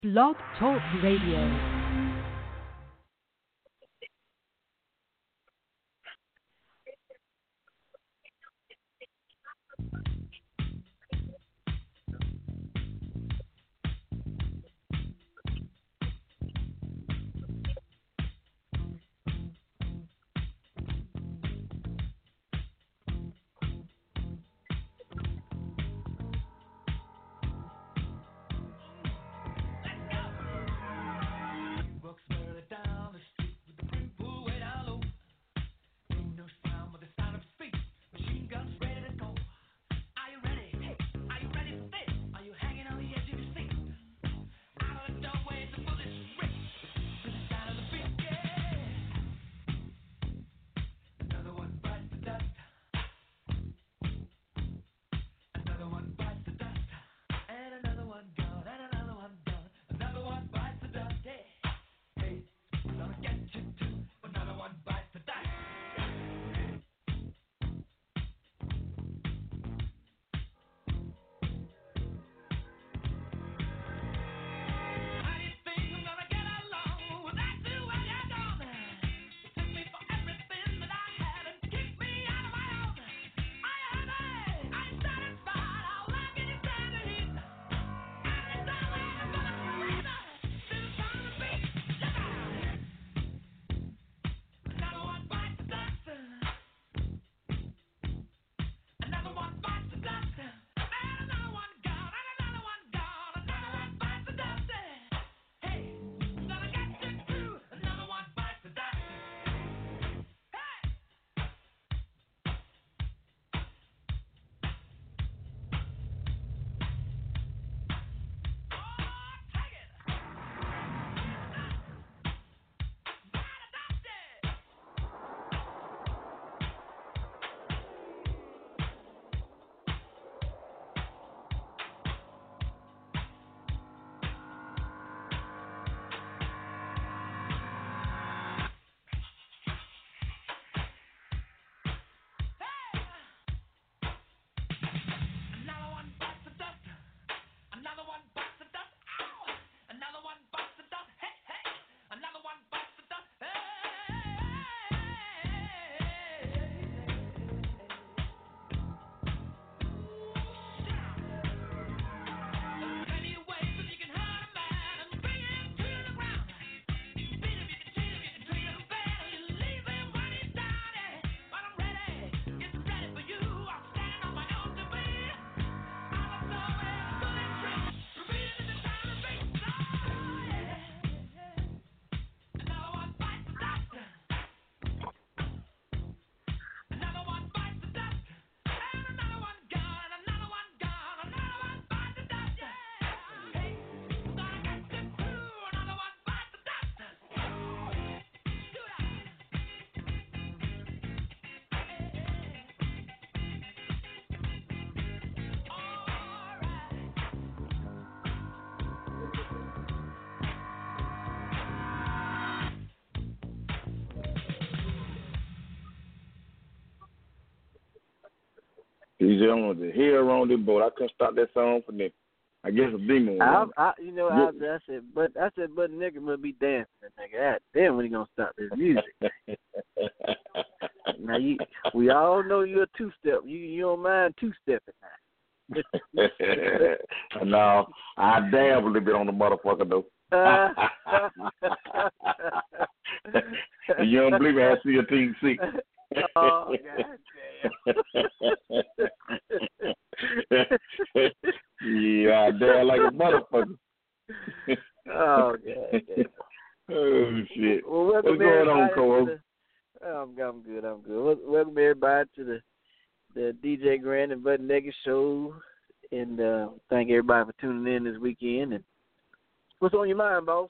Blog Talk Radio. He's on the hair on the boat. I couldn't stop that song for them. I guess a demon was on. I said, but nigga must be dancing, nigga. Damn, when he gonna stop this music? Now we all know you're a two-step. You don't mind two-stepping now. No, I dab a little bit on the motherfucker though. You don't believe me? I see a team sick. Oh, yeah, I dare like a motherfucker. Oh, God. Oh, shit. Well, what's going on, Cole? I'm good. Welcome everybody to the DJ Grand and Bud Naked show, and thank everybody for tuning in this weekend. And what's on your mind, boss?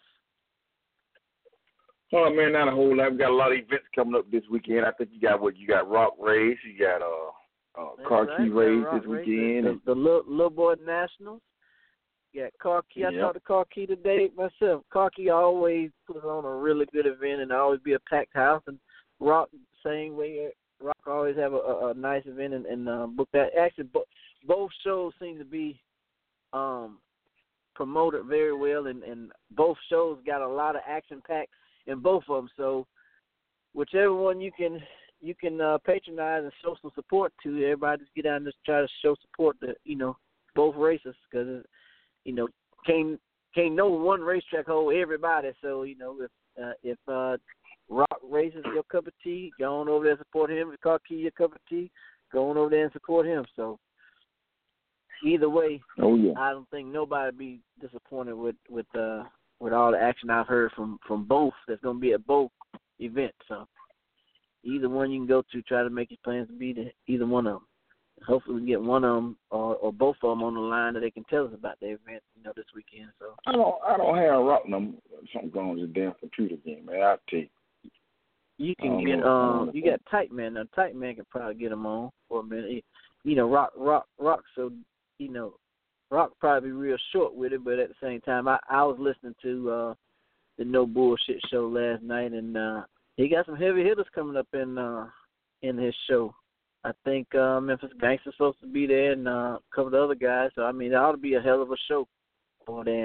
Oh man, not a whole lot. We got a lot of events coming up this weekend. I think you got Rock Race, you got Car Key Race this weekend, the Little Boy Nationals. You got Car Key. I talked to Car Key today myself. Car Key always puts on a really good event, and always be a packed house. And Rock, same way. Rock always have a nice event and book that. Actually, both shows seem to be promoted very well, and both shows got a lot of action packed in both of them. So whichever one you can patronize and show some support to, everybody just get out and just try to show support to both races, because can't no one racetrack hold everybody. So if Rock races your cup of tea, go on over there and support him. If Car Key your cup of tea, go on over there and support him. So either way, I don't think nobody be disappointed with all the action I've heard from both. That's going to be at both events. So either one you can go to, try to make your plans to be to either one of them. Hopefully we can get one of them or both of them on the line that they can tell us about the event, this weekend. So I don't have Rock number. Something going to the damn computer game, man. I'll tell you. You can get you got Tight Man. Now Tight Man can probably get them on for a minute. Rock. So Rock probably be real short with it, but at the same time, I was listening to the No Bullshit show last night, and he got some heavy hitters coming up in his show. I think Memphis Gangster's supposed to be there, and a couple of the other guys. So it ought to be a hell of a show over there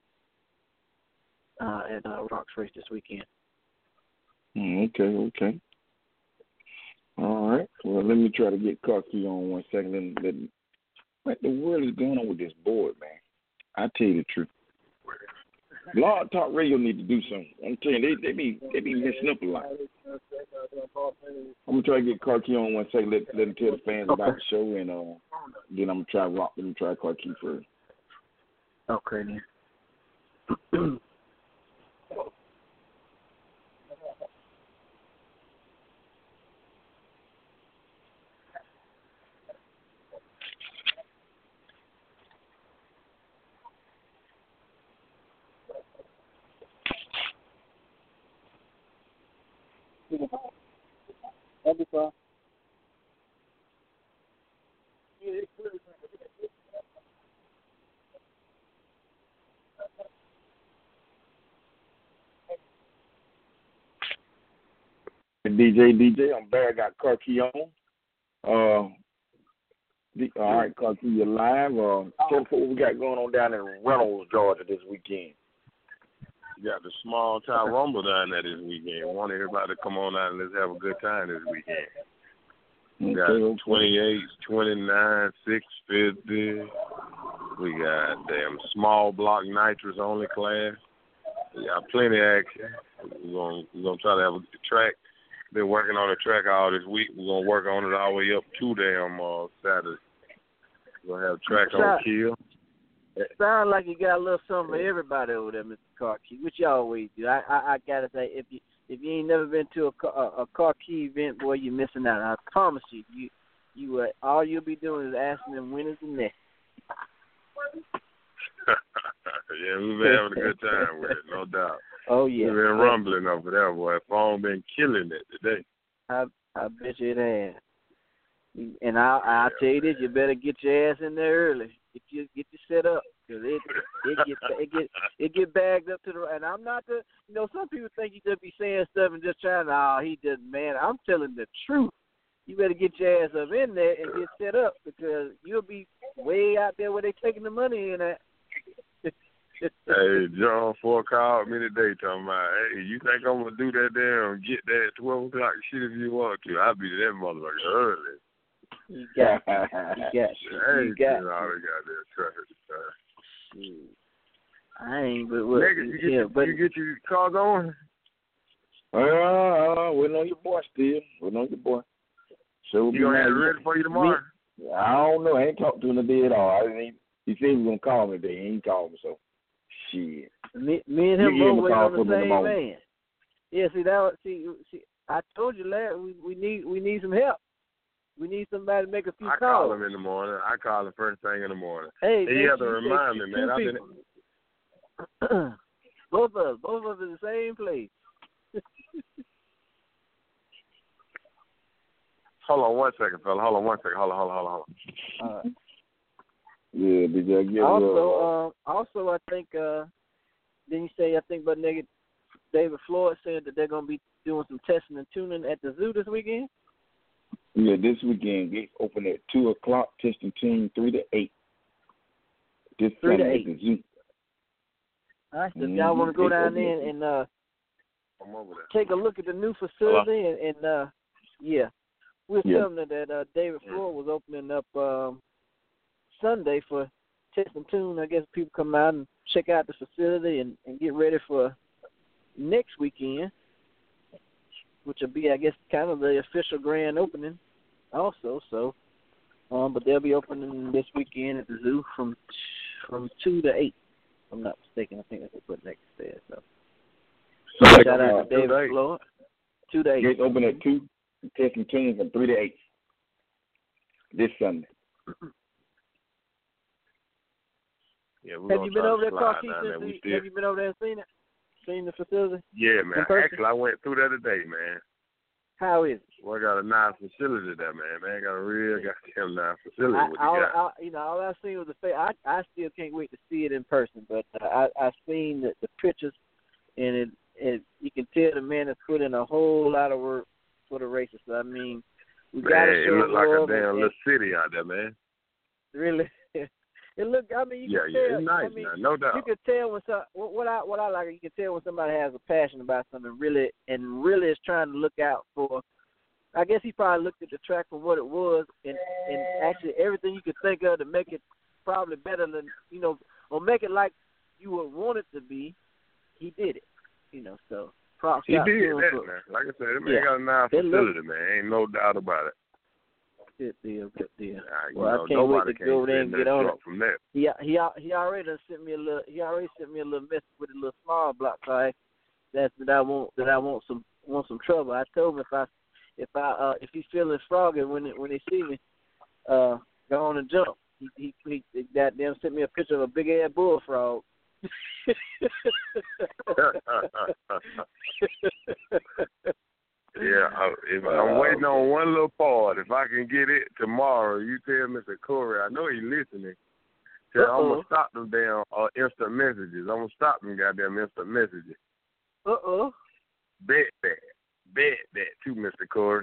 at Rock's race this weekend. Okay. All right. Well, let me try to get Cocky on 1 second. What the world is going on with this board, man? I tell you the truth. Blog Talk Radio need to do something. I'm telling you, they be messing up a lot. I'm gonna try to get Cocky on 1 second. Let him tell the fans about the show, and then I'm gonna try Rock. Let me try Cocky first. Okay, then. That'd be fine. DJ, I'm back. I got Car Key on. All right, Car Key, you're live. Tell us what we got going on down in Reynolds, Georgia this weekend. You got the small town rumble down there this weekend. I want everybody to come on out and let's have a good time this weekend. We got 28s, 29, 650. We got small block nitrous only class. We got plenty of action. We're gonna try to have a track. Been working on the track all this week. We're gonna work on it all the way up to Saturday. We're gonna have track on Kill. Sound like you got a little something for everybody over there, Mr. Car Key, which you always do. I gotta say, if you ain't never been to a Car Key event, boy, you're missing out. I promise you, you all you'll be doing is asking them when is the next. Yeah, we've been having a good time with it, no doubt. Oh yeah, we've been rumbling over there, boy. Phone been killing it today. I bet you it has. And I'll tell you this: you better get your ass in there early. Get you set up, because it get bagged up to the. And I'm not the. Some people think you just be saying stuff and just trying to. Oh, he doesn't, man. I'm telling the truth. You better get your ass up in there and get set up, because you'll be way out there where they taking the money in at. Hey, John Ford called me today talking about, hey, you think I'm going to do that damn, get that at 12 o'clock shit if you want to? I'll be to that motherfucker early. You got I ain't, but what? Nigga, you get your car going? Waiting on your boy still. Waiting on your boy. So you going to have it ready for you tomorrow? I don't know. I ain't talked to him today at all. He said he was going to call me today. He ain't called me, so shit. Me and him both waiting on the same man. Yeah, see, I told you last we need some help. We need somebody to make a few calls. I call him in the morning. I call him first thing in the morning. Hey, he has to remind me, man. Both of us in the same place. Hold on 1 second, fella. Hold on 1 second. Hold on. All right. Yeah, did I get Also, I think didn't you say but nigga David Floyd said that they're gonna be doing some testing and tuning at the zoo this weekend? Yeah, this weekend gates open at 2 o'clock. Testing tune 3 to 8. This 3 to 8. At the zoo. All right, so if y'all want to go down there and take a look at the new facility, and yeah, we're telling them that David Ford was opening up Sunday for Test and Tune. I guess people come out and check out the facility and get ready for next weekend, which will be, I guess, kind of the official grand opening also. So, but they'll be opening this weekend at the zoo from 2 to 8. If I'm not mistaken. I think that's what next said. So, shout out to David Floyd. 2 to 8. Gates open at 2. Test and Tune from 3 to 8 this Sunday. Yeah, have you been over there, Clark? Have you been over there and seen it? Seen the facility? Yeah, man. Actually, I went through there today, man. How is it? Well, I got a nice facility there, man. Man, got a real goddamn nice facility. All I've seen was the face. I still can't wait to see it in person, but I've seen the pictures, and it you can tell the man has put in a whole lot of work for the races. So, I mean, we got to show it looked like a damn little city city out there, man. Really. It look. I mean, you can tell. It's nice, I mean, man, no doubt. You can tell when what I like. You can tell when somebody has a passion about something, really is trying to look out for. I guess he probably looked at the track for what it was, and actually everything you could think of to make it probably better than or make it like you would want it to be. He did it, So props. He did that, man. Like I said, that man got a nice facility, man. Ain't no doubt about it. Good deal. Well, I can't wait to go there and get on it. From that. He already sent me a little. He already sent me a little message with a little small block. So I want some trouble. I told him if he's feeling froggy when he see me, go on and jump. He goddamn sent me a picture of a big ass bullfrog. Yeah, I'm waiting on one little part. If I can get it tomorrow, you tell Mr. Corey. I know he's listening. I'm going to stop them damn instant messages. I'm going to stop them goddamn instant messages. Bet that too, Mr. Corey.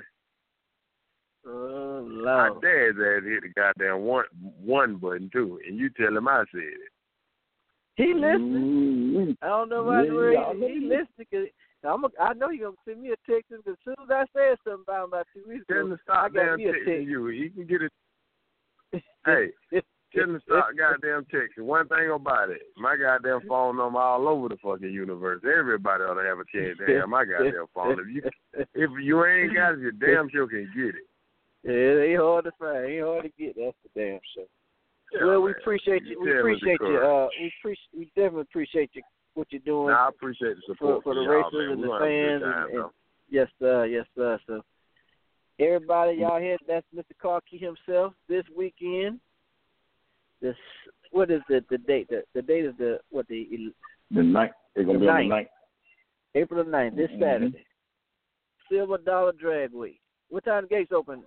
I dare that hit the goddamn one button too, and you tell him I said it. He listening. I don't know why he listening. I know you're going to send me a text because as soon as I said something about 2 weeks ago, tell him to stop damn texting you. He can get it. Hey, tell him to stop goddamn texting. One thing about it, my goddamn phone number all over the fucking universe. Everybody ought to have a chance to have my goddamn phone. If you ain't got it, you damn sure can get it. Yeah, it ain't hard to find. It ain't hard to get. That's the damn sure. Yeah, well, we appreciate you. We appreciate you. We definitely appreciate you. What you're doing. I appreciate the support for the racers and the fans. And yes, sir. So, everybody, y'all here, that's Mr. Karki himself this weekend. What is the date? The date is the 9th. They're going to be on the 9th. April the 9th, this Saturday. Silver Dollar Drag Week. What time the gates open?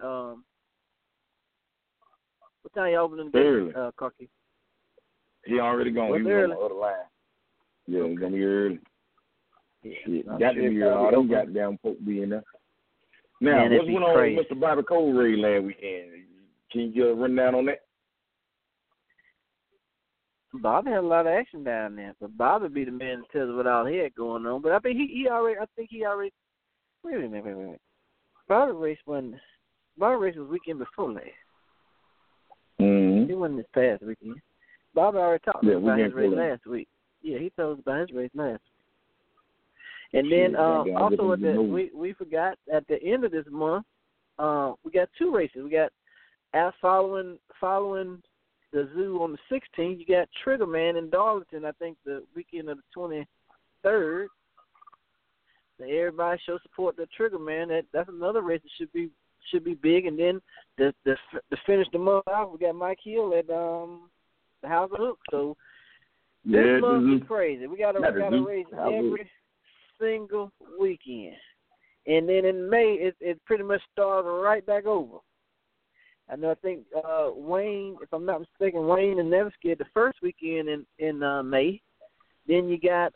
What time y'all opening the gates, Karki? He already gone. He was on the other line. Yeah, it's going to be early. Yeah, got to be early. All them goddamn folk be in there. Now, what's going on with Mr. Bobby Cole raid last weekend? Can you get a rundown on that? Bobby had a lot of action down there, but Bobby be the man that tells us what all he had going on. But I think he already. Wait a minute. Bobby race was weekend before last. Mm-hmm. It wasn't this past weekend. Bobby already talked about his race last week. Yeah, he told us about his race last week. And then also we forgot at the end of this month, we got 2 races. We got following the zoo on the 16th. You got Triggerman in Darlington. I think the weekend of the 23rd. So everybody show support to Triggerman. That's another race that should be big. And then to finish the month out, we got Mike Hill at the House of Hook. So this month is crazy. We got a race every single weekend. And then in May, it pretty much started right back over. I think Wayne, if I'm not mistaken, Wayne and Nevsky the first weekend in May. Then you got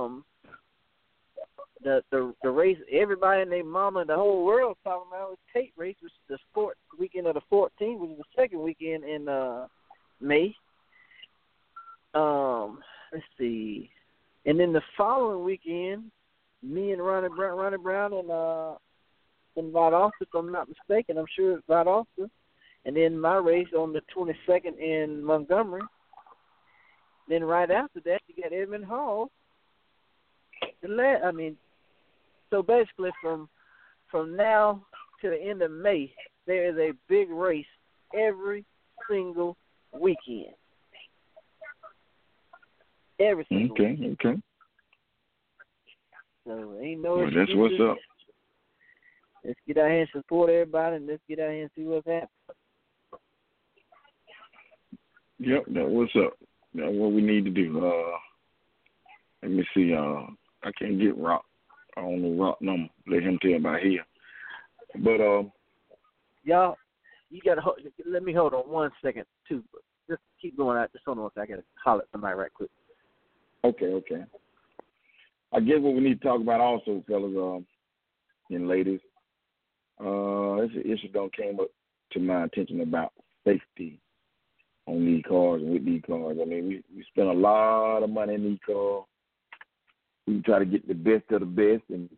the race everybody and their mama and the whole world talking about is Tate race, which is the weekend of the 14th, which is the second weekend in May. Let's see. And then the following weekend, me and Ronnie Brown and Valdosta, if I'm not mistaken, I'm sure it's Valdosta. And then my race on the 22nd in Montgomery. Then right after that, you got Edmond Hall. So basically from now to the end of May, there is a big race every single weekend. Every single weekend. Okay. So ain't no well, that's what's up. Let's get out here and support everybody, and let's get out here and see what's happening. Yep, that's what's up. That's what we need to do. Let me see. I can't get Rock. I don't know Rock number. Let him tell about here. But y'all, you gotta let me hold on 1 second too. Just keep going out. Just hold on. I gotta holler at somebody right quick. Okay. I guess what we need to talk about also, fellas, and ladies, it's an issue that came up to my attention about safety on these cars and with these cars. I mean, we spend a lot of money in these cars. We try to get the best of the best and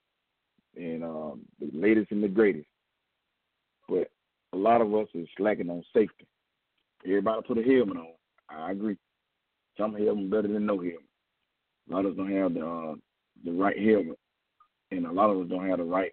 the latest and the greatest. But a lot of us is slacking on safety. Everybody put a helmet on. I agree. Some helmet better than no helmet. A lot of us don't have the right helmet, and a lot of us don't have the right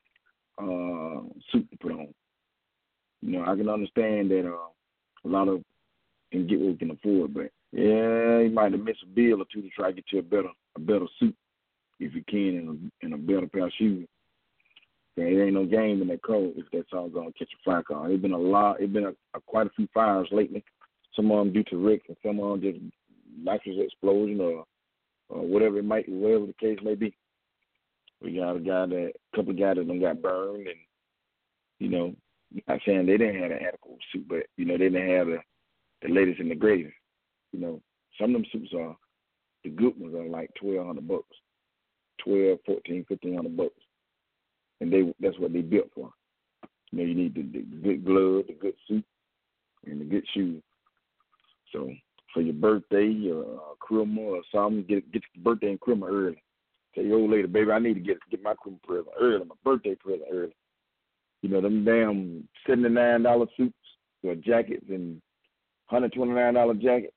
suit to put on. You know, I can understand that a lot of can get what we can afford, but yeah, you might have missed a bill or two to try to get you a better suit if you can, and a better pair of shoes. There ain't no game in that code if that's all going to catch a fire car. It's been quite a few fires lately. Some of them due to wrecks, and some of them just nitrous explosion or whatever the case may be. We got a couple of guys that done got burned, and you know, not saying they didn't have an adequate suit, but you know, they didn't have the latest and the greatest. You know, some of them suits the good ones are like $1,200, $1,200, $1,400, $1,500, and that's what they built for. You know, you need the good glove, the good suit, and the good shoes. So for your birthday, your Christmas or something, get your birthday and Christmas early. Tell your old lady, baby, I need to get my Christmas present early, my birthday present early. You know, them damn $79 suits or jackets and $129 jacket,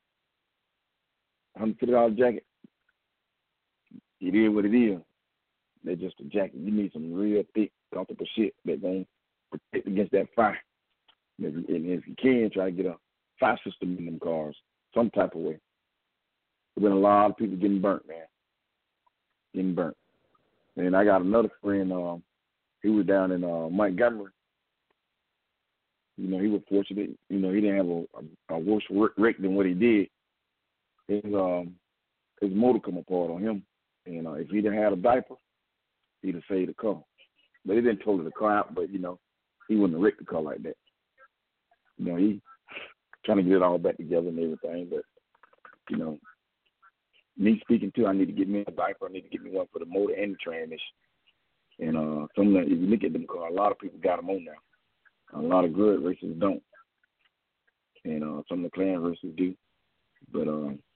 $150 jacket. It is what it is. They're just a jacket. You need some real thick, comfortable shit that's going to protect against that fire. And if you can, try to get a fire system in them cars, some type of way. There's been a lot of people getting burnt, man. Getting burnt. And I got another friend, he was down in Montgomery. You know, he was fortunate. You know, he didn't have a worse wreck than what he did. His motor come apart on him. And if he didn't have a diaper, he'd have saved the car. But he didn't total the car out, but, you know, he wouldn't have wrecked the car like that. You know, he trying to get it all back together and everything. But, you know, me speaking too, I need to get me a diaper. I need to get me one for the motor and the transmission. And if you look at them cars, a lot of people got them on now. A lot of good races don't. And some of the clan races do. But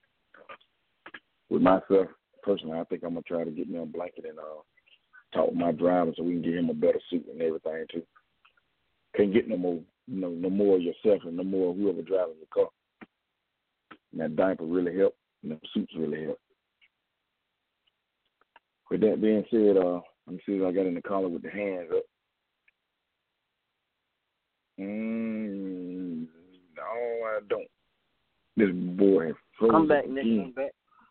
with myself, personally, I think I'm going to try to get me a blanket and talk with my driver so we can get him a better suit and everything too. Can't get no more, you know, no more of yourself and no more of whoever driving your car. And that diaper really help. And the suits really help. With that being said, let me see if I got in the collar with the hands up. No, I don't. This boy has frozen. I'm back, Nick. I'm back.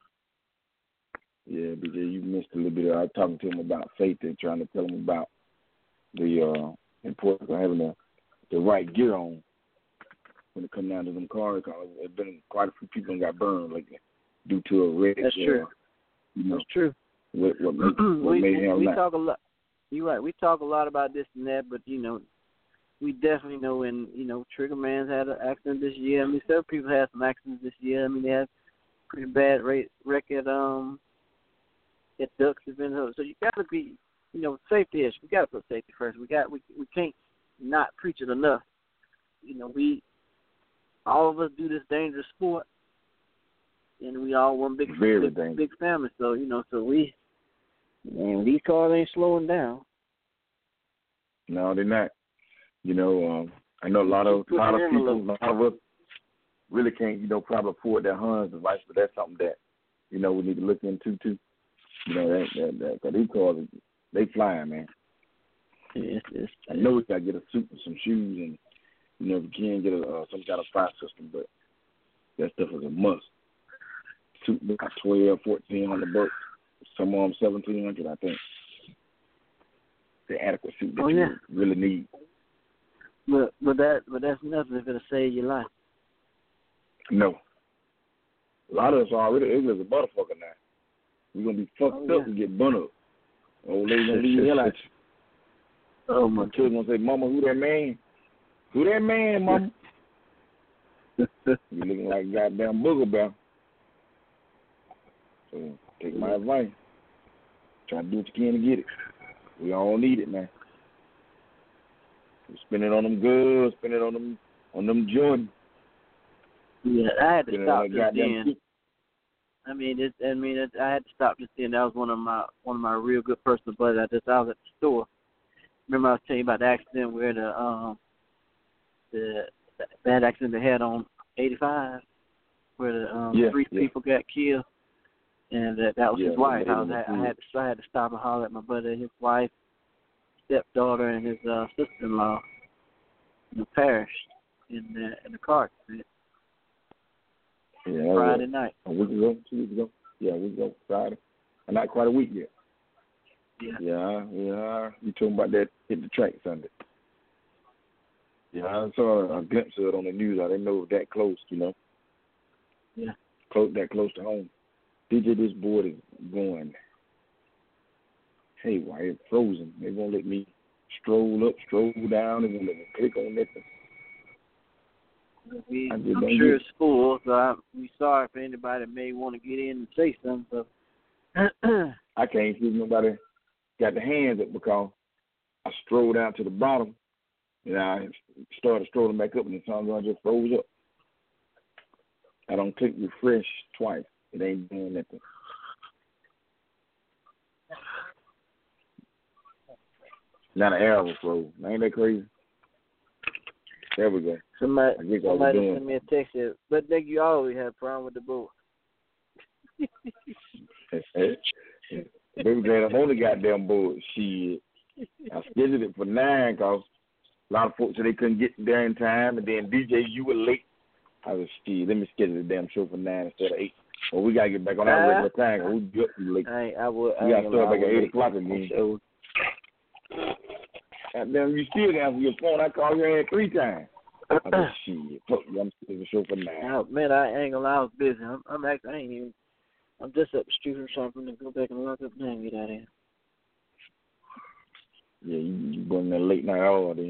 Yeah, BJ, you missed a little bit. I was talking to him about safety, trying to tell him about the importance of having the right gear on when it comes down to them cars. There's been quite a few people that got burned lately due to a wreck. That's true. You know, that's true. What we talk a lot. You're right. We talk a lot about this and that, but you know, we definitely know when Trigger Man's had an accident this year. I mean, several people had some accidents this year. I mean, they had pretty bad record at Ducks event. So you got to be, safety issue. We got to put safety first. We can't not preach it enough. You know, all of us do this dangerous sport, and we all one big Very big family. So these cars ain't slowing down. No, they're not. I know a lot of people, a lot of us really can't, probably afford their Honda device, but that's something that, we need to look into too. Because these cars, they flying, man. Yes. I know we got to get a suit and some shoes, and if you can get some kind of fire system, but that stuff is a must. Suit about $1,200-$1,400. Some of them $1,700, I think. The adequate suit that you really need. But that's nothing if it'll save your life. No. A lot of us are already ignorant as a motherfucker now. We're going to be fucked up and get burnt up. Old lady going to leave the hell out you. Oh, my children going to say, Mama, who that man? Who that man, Mama? You looking like a goddamn booger bear. So take my advice. Try to do what you can to get it. We all need it, man. Spend it on them goods, spend it on them Jordan. Yeah, I had to stop just then. I had to stop just then. That was one of my real good personal buddies. I was at the store. Remember I was telling you about the accident where the bad accident they had on 85, where the three people got killed, and that was his wife. I had to stop and holler at my buddy, his wife, stepdaughter, and his sister-in-law perished in the car accident. Yeah, Friday night. A week ago, 2 weeks ago. Yeah, a week ago, Friday. Not quite a week yet. Yeah. You talking about that hit the track Sunday? Yeah, I saw a glimpse of it on the news. I didn't know it was that close, Yeah. That close to home. DJ, this board is going. Hey, why it's frozen? They won't let me stroll up, stroll down, and won't let me click on nothing. I'm sure it's full, so we sorry if anybody may want to get in and say something. So. I can't see nobody got the hands up because I strolled down to the bottom, and I started strolling back up, and the sun just froze up. I don't click refresh twice. It ain't doing nothing. Now the arrow froze. Ain't that crazy? There we go. Somebody sent me a text here, but nigga, you always have a problem with the board. Baby glad I'm on the goddamn board. Shit. I scheduled it for 9 because a lot of folks said they couldn't get there in time, and then DJ, you were late. I was shit. Let me schedule the damn show for 9 instead of 8. Well, we gotta get back on our regular time. Cause we be up too late. We gotta start back at 8 o'clock again. Goddamn, you still answer your phone. I called your ass 3 times. I said, shit, fuck you. I'm still the show for 9. Oh, man, I ain't gonna lie. I was busy. I'm just up the street or something to go back and lock up and get out of here. Yeah, you bring that late night hour then.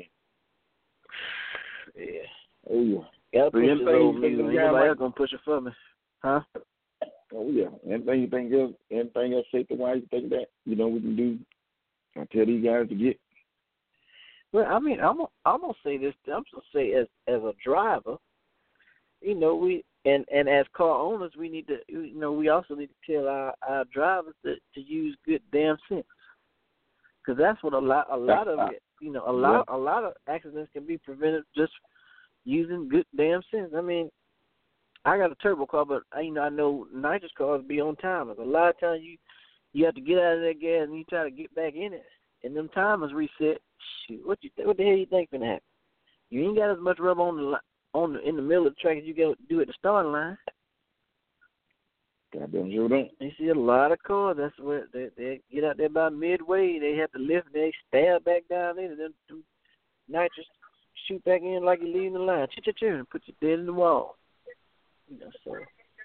Yeah. Oh, yeah. Gotta push this old nigga. Ain't nobody else gonna push it for me. Huh? Oh, yeah. Anything else say to why you think that, we can do? I tell these guys to get. Well, I'm gonna say this. I'm gonna say as a driver, we and as car owners, we need to, we also need to tell our drivers to use good damn sense, because that's what a lot of it, a lot of accidents can be prevented just using good damn sense. I mean, I got a turbo car, but I know nitrous cars be on timers. A lot of times you have to get out of that gas and you try to get back in it, and them timers reset. Shoot, what the hell you think gonna happen? You ain't got as much rubber in the middle of the track as you do at the starting line. Goddamn sure don't. You see a lot of cars. That's where they get out there by midway. They have to lift. They stab back down in, and then nitrous shoot back in like you're leaving the line. And put you dead in the wall. So.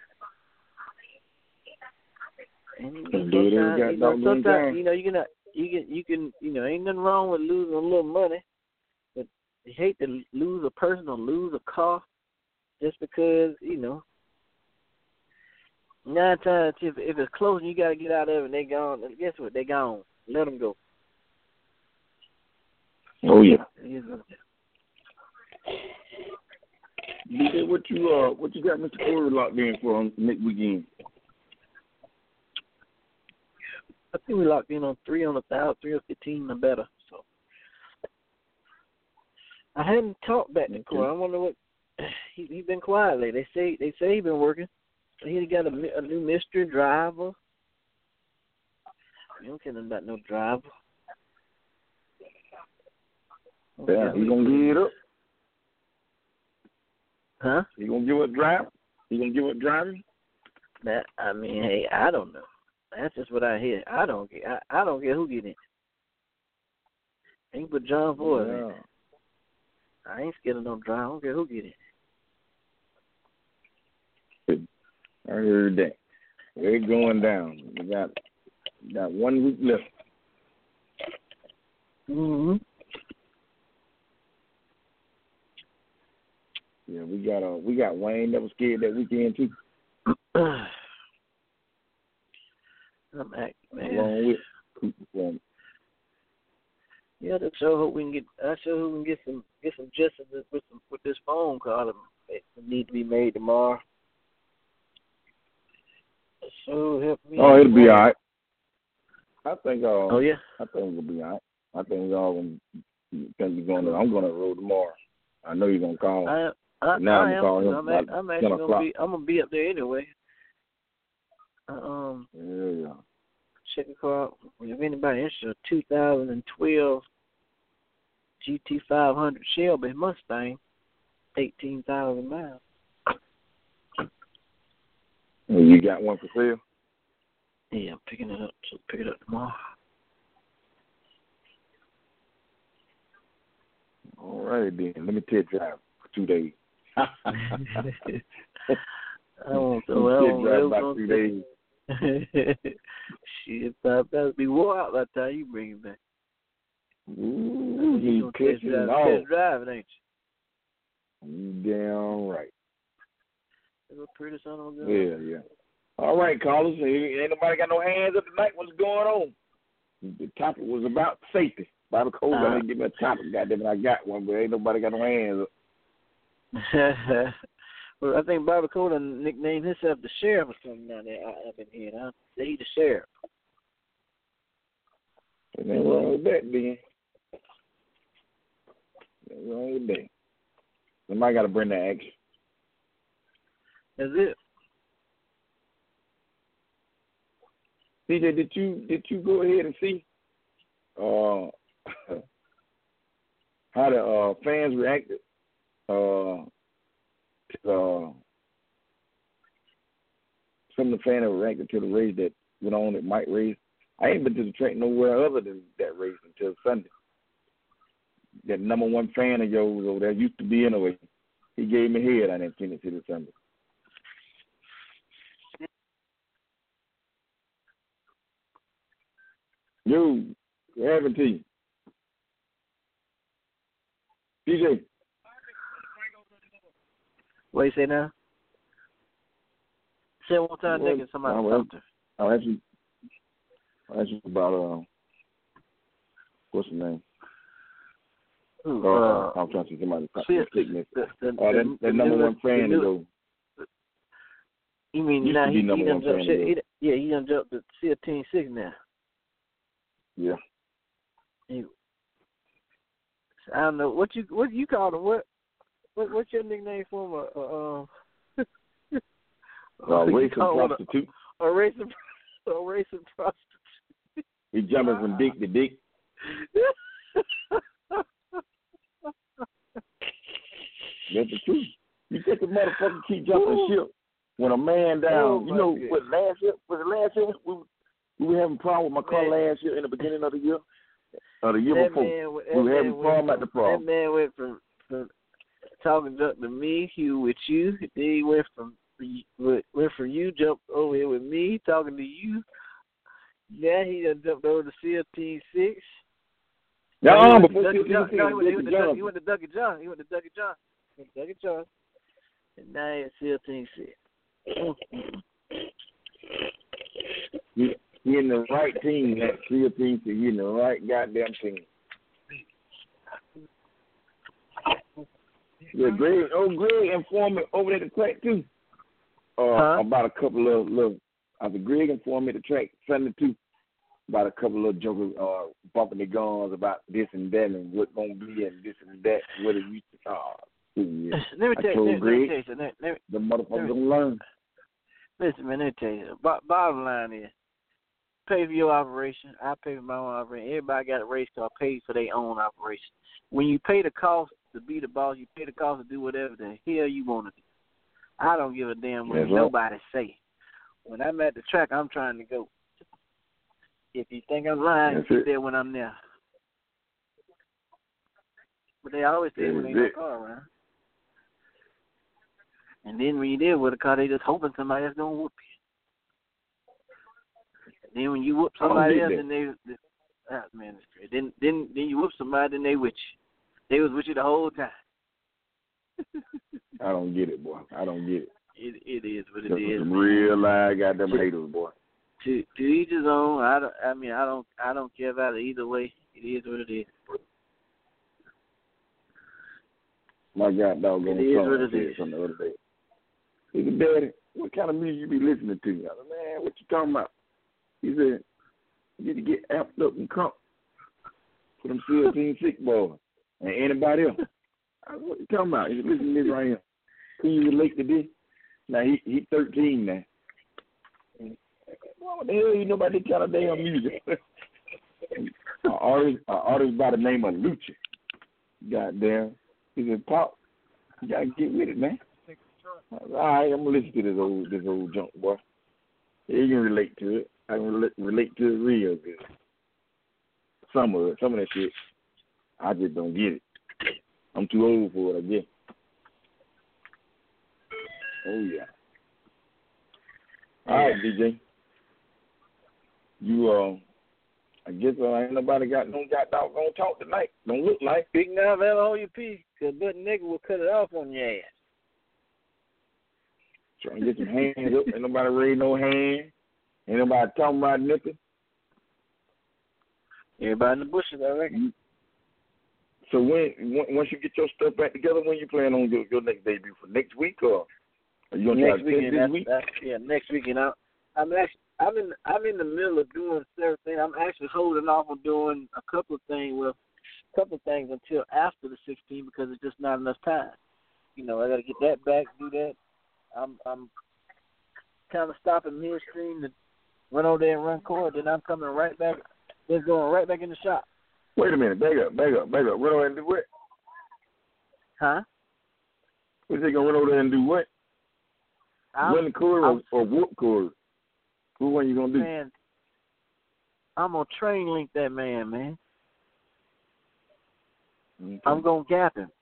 And sometimes you can ain't nothing wrong with losing a little money, but you hate to lose a person or lose a car just because 9 times if it's close and you got to get out of it and they gone, and guess what? They gone. Let them go. Oh yeah. DJ, what you got Mr. Corey locked in for on next weekend? I think we locked in on 3 on 1,000, 3 or 15 or better. So I hadn't talked back to Corey. I wonder what he's been quiet lately. They say he's been working. He got a new mystery driver. We don't care nothing about no driver. Yeah, he gonna give it up. Huh? He gonna give it drive? He gonna give it driving? That hey, I don't know. That's just what I hear. I don't care. I don't care who get in. I ain't put John Ford in. I ain't scared of no drive. I don't care who get in. I heard that. They're going down. We got 1 week left. Mm-hmm. Yeah, we got Wayne that was scared that weekend too. I'm acting, man. Along with Cooper. Yeah, I sure hope we can get some justice with this phone call. It need to be made tomorrow. So help me. Oh, it'll be all right. I think. Oh yeah. I think it'll be all right. I think we all I'm going to roll tomorrow. I know you're gonna call. I'm gonna be up there anyway. Yeah. Check the car out. If anybody interested, 2012 GT500 Shelby Mustang, 18,000 miles. You got one for sale? Yeah, I'm picking it up. So pick it up tomorrow. All right, then. Let me test drive for 2 days. I won't drive about 2 days. Shit, I better be wore out by the time you bring it back. Ooh, you test driving, ain't you? You damn right. It's a pretty son of a gun. Yeah. All right, callers. Ain't nobody got no hands up tonight. What's going on? The topic was about safety. Bobby Cole, I didn't give me a topic. Goddamn it, I got one, but ain't nobody got no hands up. Well, I think Bobby Cole nicknamed himself the sheriff or something down there. I've been hearing. Huh? He's the sheriff. Ain't wrong with that, then. Ain't wrong with that. Somebody got to bring that action. That's it. CJ, did you go ahead and see how the fans reacted to some of the fans that reacted to the race that went on at Mike race? I ain't been to the track nowhere other than that race until Sunday. That number one fan of yours over there used to be anyway. He gave me head. I didn't see it till Sunday. Yo, what happened to you? DJ. What you say now? Say it one time, Nick, and somebody talk to. I'll ask you about what's the name? I'm trying to see somebody taking this. That number one fan though. You mean now he done jumped shit? He done jumped to Team 6 now. Yeah. I don't know what you call him. What's your nickname for him? Racing prostitute. A racing prostitute. He jumping from dick to dick. That's the truth. You take a motherfucker keep jumping ship when a man down. You know what? Last year we were having a problem with my car last year in the beginning of the year. Or the year before. We were having a problem at the problem. That man went from talking junk to me, Hugh with you. Then he went from you, jumped over here with me, talking to you. Now he done jumped over to CLT 6. No, before CLT 6, he went to Dougie John. And now he's CLT 6. He in the right team, that CLT 6. He in the right goddamn team. Yeah, Greg informed me over at the track too. About a couple of little. Greg informed me at the track Sunday too about a couple of jokers bumping their guns about this and that and what's gonna be and this and that. What are you? Yeah. Let me tell you something. The motherfuckers don't learn. Listen, man, let me tell you. Bottom line is, pay for your operation. I pay for my own operation. Everybody got a race car paid for their own operation. When you pay the cost to be the boss, you pay the cost to do whatever the hell you want to do. I don't give a damn what nobody say. When I'm at the track, I'm trying to go. If you think I'm lying, get there when I'm there. But they always say when they no car around. And then when you deal with a car, they just hoping somebody else don't whoop you. And then when you whoop somebody else, then man, it's great. Then you whoop somebody, then they with you. They was with you the whole time. I don't get it, boy. I don't get it. It is what it is. Some real live goddamn haters, boy. To each his own. I don't care about it either way. It is what it is. My god dog it is what it is. From the other day. He said, Daddy, what kind of music you be listening to? I said, man, what you talking about? He said, you need to get amped up and crunk for them 17-6 boys and anybody else. I said, what you talking about? He said, listen to this right here. Can you relate to this? Now, he 13 now. What the hell you know about this kind of damn music? An artist by the name of Lucha. Goddamn. He said, Pop, you got to get with it, man. All right, I'm going to listen to this old junk, boy. You can relate to it. I can relate to it real good. Some of that shit, I just don't get it. I'm too old for it, I guess. Oh, yeah. All right, DJ. You, I guess ain't nobody don't talk tonight. Don't look like. Speaking of LOUP, because that nigga will cut it off on your ass. Trying to get some hands up. Ain't nobody raising no hand. Ain't nobody talking about nothing. Everybody in the bushes, I reckon. So once you get your stuff back together, when you plan on your next debut for next week, or are you gonna next weekend? This week? Next weekend. I'm in the middle of doing certain things. I'm actually holding off on doing a couple of things until after the 16th because it's just not enough time. You know, I got to get that back, do that. I'm kind of stopping midstream to run over there and run court. Then I'm coming right back. Just going right back in the shop. Wait a minute. Back up. Run over there and do what? Huh? What's he going to run over there and do what? Run the court or whoop court? Who one you going to do? Man, I'm going to train link that man. Okay. I'm going to gap him.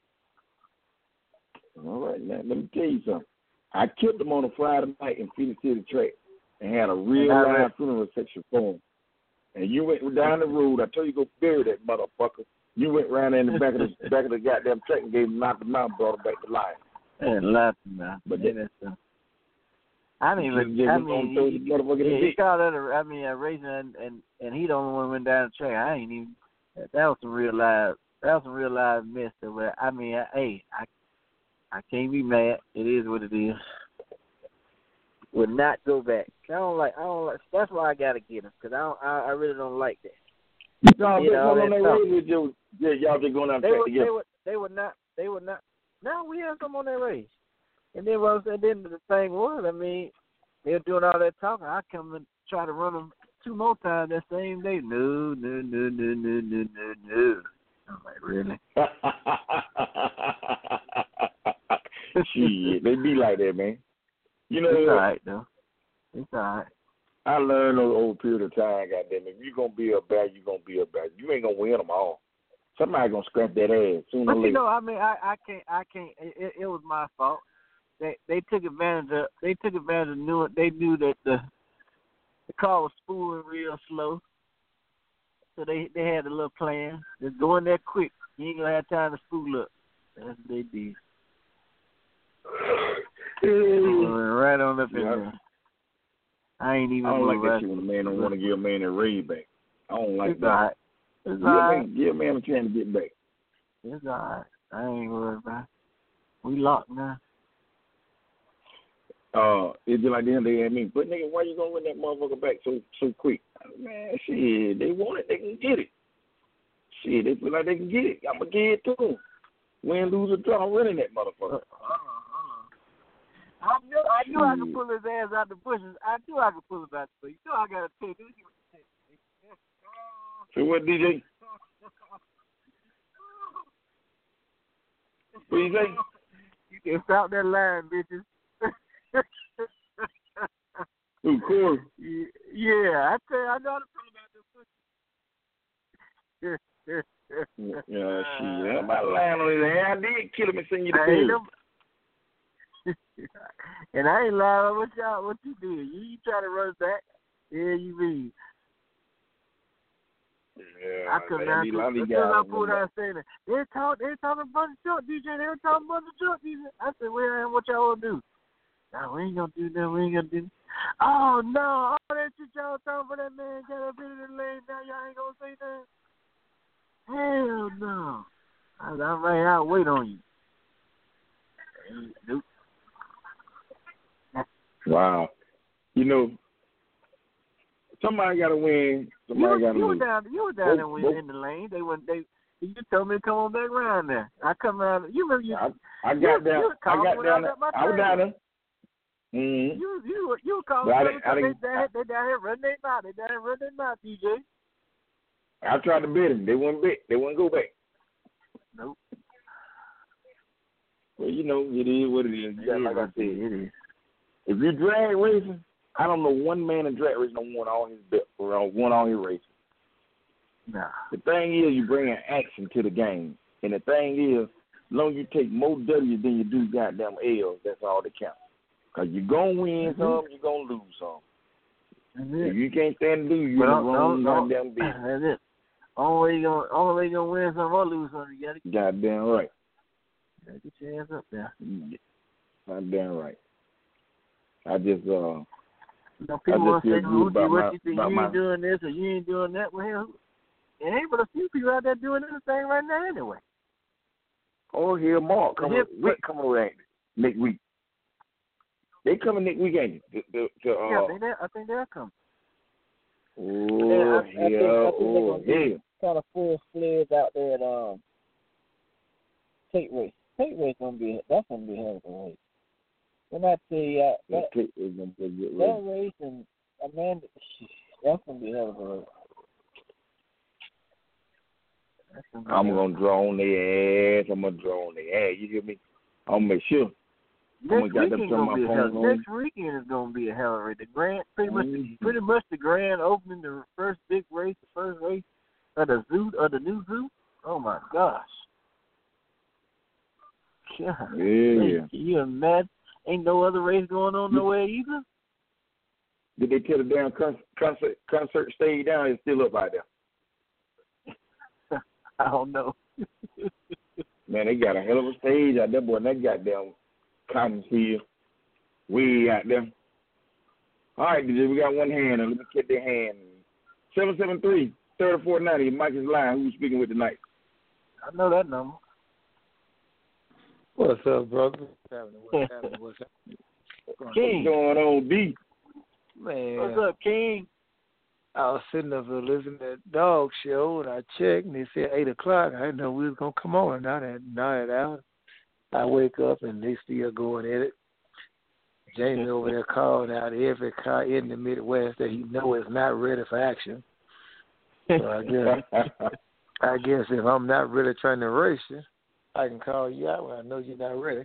All right, now, let me tell you something. I killed him on a Friday night in Phoenix City track and had a real live funeral reception for him. And you went down the road. I told you to go bury that motherfucker. You went around there in the back of the goddamn track and gave him knocked him out and brought him back to life. And laughed him out. But he called that a racing and he the only one who went down the track. I ain't even. That was some real live mess. But I can't be mad. It is what it is. Would not go back. I don't like. That's why I gotta get him because I really don't like that. No, y'all just going out track together. They would not. No, we have some on that race. And then the thing was, I mean, they were doing all that talking. I come and try to run them 2 more times that same day. No. I'm like, really? Shit, they be like that, man. You know, it's all right, though. It's all right. I learned over a period of time, goddamn, if you're going to be a bad, you're going to be a bad. You ain't going to win them all. Somebody going to scrap that ass sooner or later. But, you know, I mean, I can't. It was my fault. They took advantage of they knew that the car was spooling real slow. So they had a little plan. Just go in there quick. You ain't going to have time to spool up. That's what they did. Right on up in there. I ain't even. I don't like that shit when a man don't want to give a man a raise back. I don't like it's that. All right. It's all right. Give a man a chance to get back. It's all right. I ain't worried about it. We locked now. It's just like the other day at me. But nigga, why you gonna run that motherfucker back so quick? Man, shit, they want it, they can get it. Shit, they feel like they can get it. I'ma give it to them. Win, lose, or draw, I'm running that motherfucker. I knew I could pull his ass out the bushes. I knew I could pull him out the bushes. You know I gotta take this. So what, DJ? What you say? You can stop that line, bitches. Who, Corey? Yeah, I tell you, I know how to pull him out the bushes. Yeah, shit. I'm about lying on his head. I did kill him and send you the food. And I ain't lying on what you did. You try to run back. Yeah, you mean. Yeah, I couldn't answer. As soon as I pulled out saying that, they're talking a bunch of junk, DJ. They were talking a bunch of junk, DJ. I said, well, what y'all gonna do? No, we ain't gonna do that. We ain't gonna do that. Oh, no. All that shit y'all talking for that man got up in the lane. Now y'all ain't gonna say that? Hell no. I'm right. I'll wait on you. Nope. Wow. You know, somebody got to win. Somebody got to lose. You were down there in the lane. You told me to come on back around there. I come around. You remember you? I got down. I was down there. Mm-hmm. You were calling. They down here running their mouth. They down here running their mouth, DJ. I tried to bet them. They wouldn't bet. They wouldn't go back. Nope. Well, you know, it is what it is. Like I said, it is. If you drag racing, I don't know one man in drag racing don't won all his bet or won all his races. Nah. The thing is, you bring an action to the game, and the thing is, as long as you take more W's than you do goddamn L's, that's all that counts. Cause you're gonna win some, you're gonna lose some. If you can't stand to lose, you're in the wrong goddamn business. That's it. Only way you gonna win some or lose some, you gotta goddamn right. Get your ass up there. Goddamn right. I just people want to say, Rudy, what you think? You ain't doing this or you ain't doing that. Well, hell, there ain't but a few people out there doing anything right now anyway. Oh, here, Mark. Coming over next week. They coming next week, ain't they? Yeah, I think they'll come. Oh, yeah. Kind of full-fledged out there at Tate Race. Tate Race that's gonna be a hell of a race. When I tell you that race and Amanda, that's gonna be a hell of a race. I'm gonna draw on their ass. You hear me? I'm gonna make sure. Next weekend is gonna be a hell of a race. The grand, pretty much the grand opening, the first big race, the first race of the zoo, of the new zoo. Oh my gosh! God. Yeah. Can you imagine? Ain't no other race going on nowhere either. Did they tear the damn concert stage down? It's still up out there. I don't know. Man, they got a hell of a stage out there, boy. And that goddamn Cotton Hill way out there. All right, DJ, we got one hand. Let me get their hand. 773-3490. Mike is lying. Who you speaking with tonight? I know that number. What's up, brother? What's happening? King. What's going on, D? Man. What's up, King? I was sitting up there listening to that dog show, and I checked, and they said 8 o'clock. I didn't know we was going to come on. Now that hour, I wake up, and they still going at it. Jamie over there called out every car in the Midwest that he know is not ready for action. So I guess if I'm not really trying to race you, I can call you out when I know you're not ready.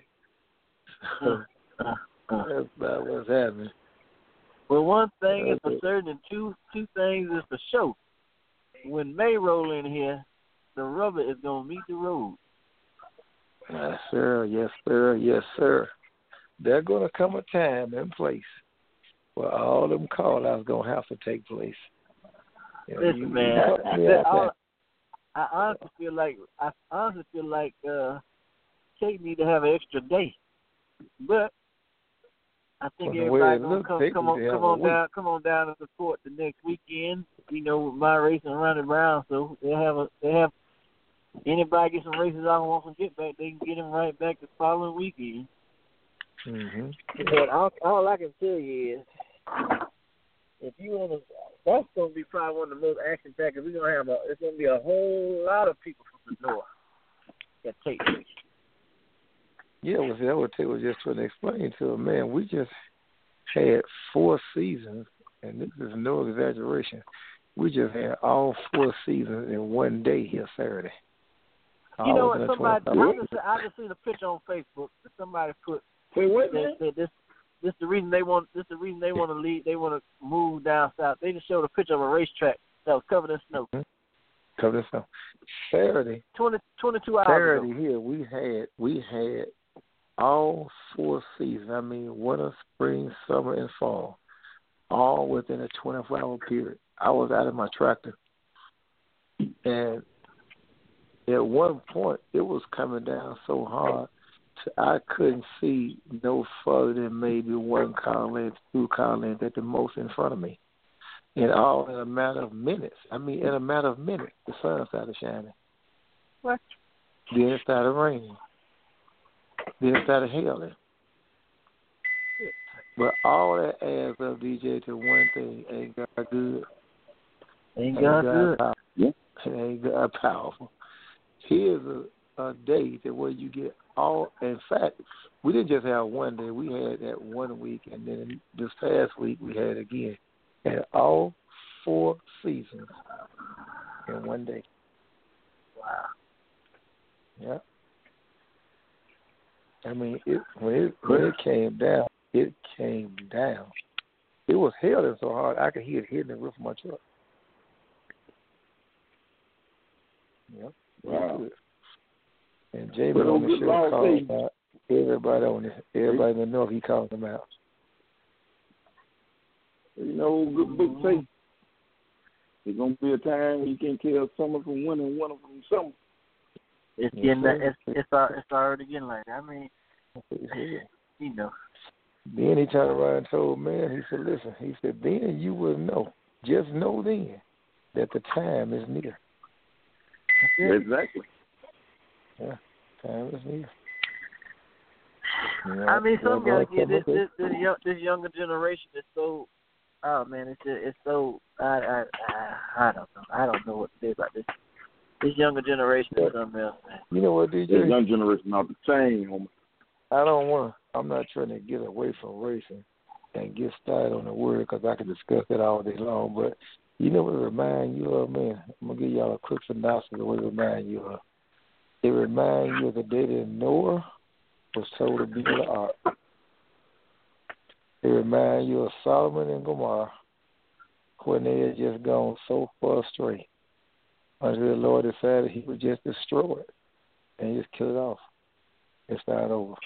That's about what's happening. Well, one thing is for certain, and two things is for sure. When May roll in here, the rubber is going to meet the road. Yes, sir. Yes, sir. Yes, sir. There's going to come a time and place where all them call-outs going to have to take place. Listen, man, I honestly feel like Kate need to have an extra day, but I think everybody gonna come on down and support the next weekend. You know, with my racing running around, so they have anybody get some races I want to get back, they can get them right back the following weekend. Mm-hmm. But all I can tell you is, if you want to, that's going to be probably one of the most action-packed. We're going to have it's going to be a whole lot of people from the north that take this. Yeah, well, see, I would tell you just to explain to a man, we just had 4 seasons, and this is no exaggeration. We just had all 4 seasons in one day here Saturday. You know what? Somebody, I just seen a picture on Facebook that somebody put. Wait, what, man? This the reason they want. This the reason they want to leave. They want to move down south. They just showed a picture of a racetrack that was covered in snow. Mm-hmm. Covered in snow. Saturday. 22 hours Saturday ago. here we had all 4 seasons. I mean, winter, spring, summer, and fall, all within a 24-hour period. I was out of my tractor, and at one point it was coming down so hard I couldn't see no further than maybe 1 car length, 2 car length at the most in front of me. And all in a matter of minutes. I mean, in a matter of minutes, the sun started shining. What? Then it started raining. Then it started hailing. But all that adds up, DJ, to one thing: ain't God good? Ain't God good? Yeah. Ain't God powerful? Here's a day that where you get all. In fact, we didn't just have one day. We had that 1 week, and then this past week we had again. And all 4 seasons in one day. Wow. Yeah. I mean, when it came down, it came down. It was hailing so hard I could hear it hitting the roof of my truck. Yep. Wow. And Jamie on the show called out everybody on it. Everybody in the north, he called them out. You know, good book say there's gonna be a time when you can't tell summer from winter and winter from summer. It's getting that. It's already getting like that. I mean, you know. Then he turned around and told man, he said, listen, he said, then you will know, just know then that the time is near. Exactly. Yeah, time is near. You know, I mean, some gotta get this younger generation is so. Oh man, it's so. I don't know what to say about this. This younger generation is something else, man. You know what, DJ? This young generation not the same, homie. I'm not trying to get away from racing and get started on the word because I can discuss it all day long. But you know what it reminds you of, man? I'm going to give y'all a quick synopsis of what it reminds you of. It reminds you of the day that Noah was told to build an ark. It reminds you of Solomon and Gomorrah when they had just gone so far astray until the Lord decided he would just destroy it and just kill it off and start over.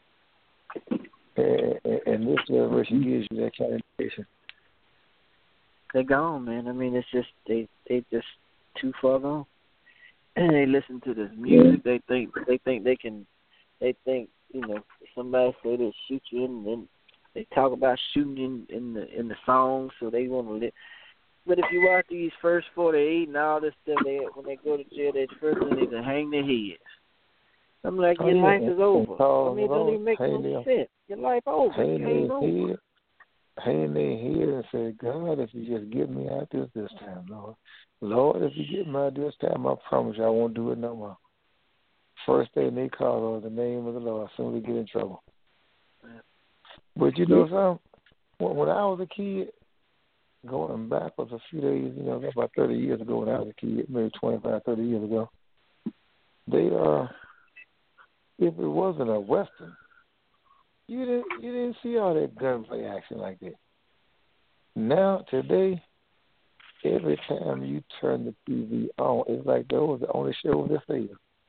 And this generation gives you that kind of indication. They're gone, man. I mean, it's just they just too far gone. And they listen to this music. They think they can. They think, you know, somebody say they shoot you, and then they talk about shooting in the song, so they want to live. But if you watch these first 48 and all this stuff, when they go to jail, they first thing they can hang their heads. I'm like, your life is over. I mean, it doesn't even make no sense. Your life over. Game over. Hang their head and say, God, if you just get me out this time, Lord. Lord, if you get me out this time, I promise you I won't do it no more. First thing they call on the name of the Lord, soon they get in trouble. But you know something? When I was a kid, going backwards a few days, you know, that's about 30 years ago when I was a kid, maybe 25, 30 years ago, they, if it wasn't a Western, you didn't see all that gunplay action like that. Now, today, every time you turn the TV on, it's like that was the only show that's there.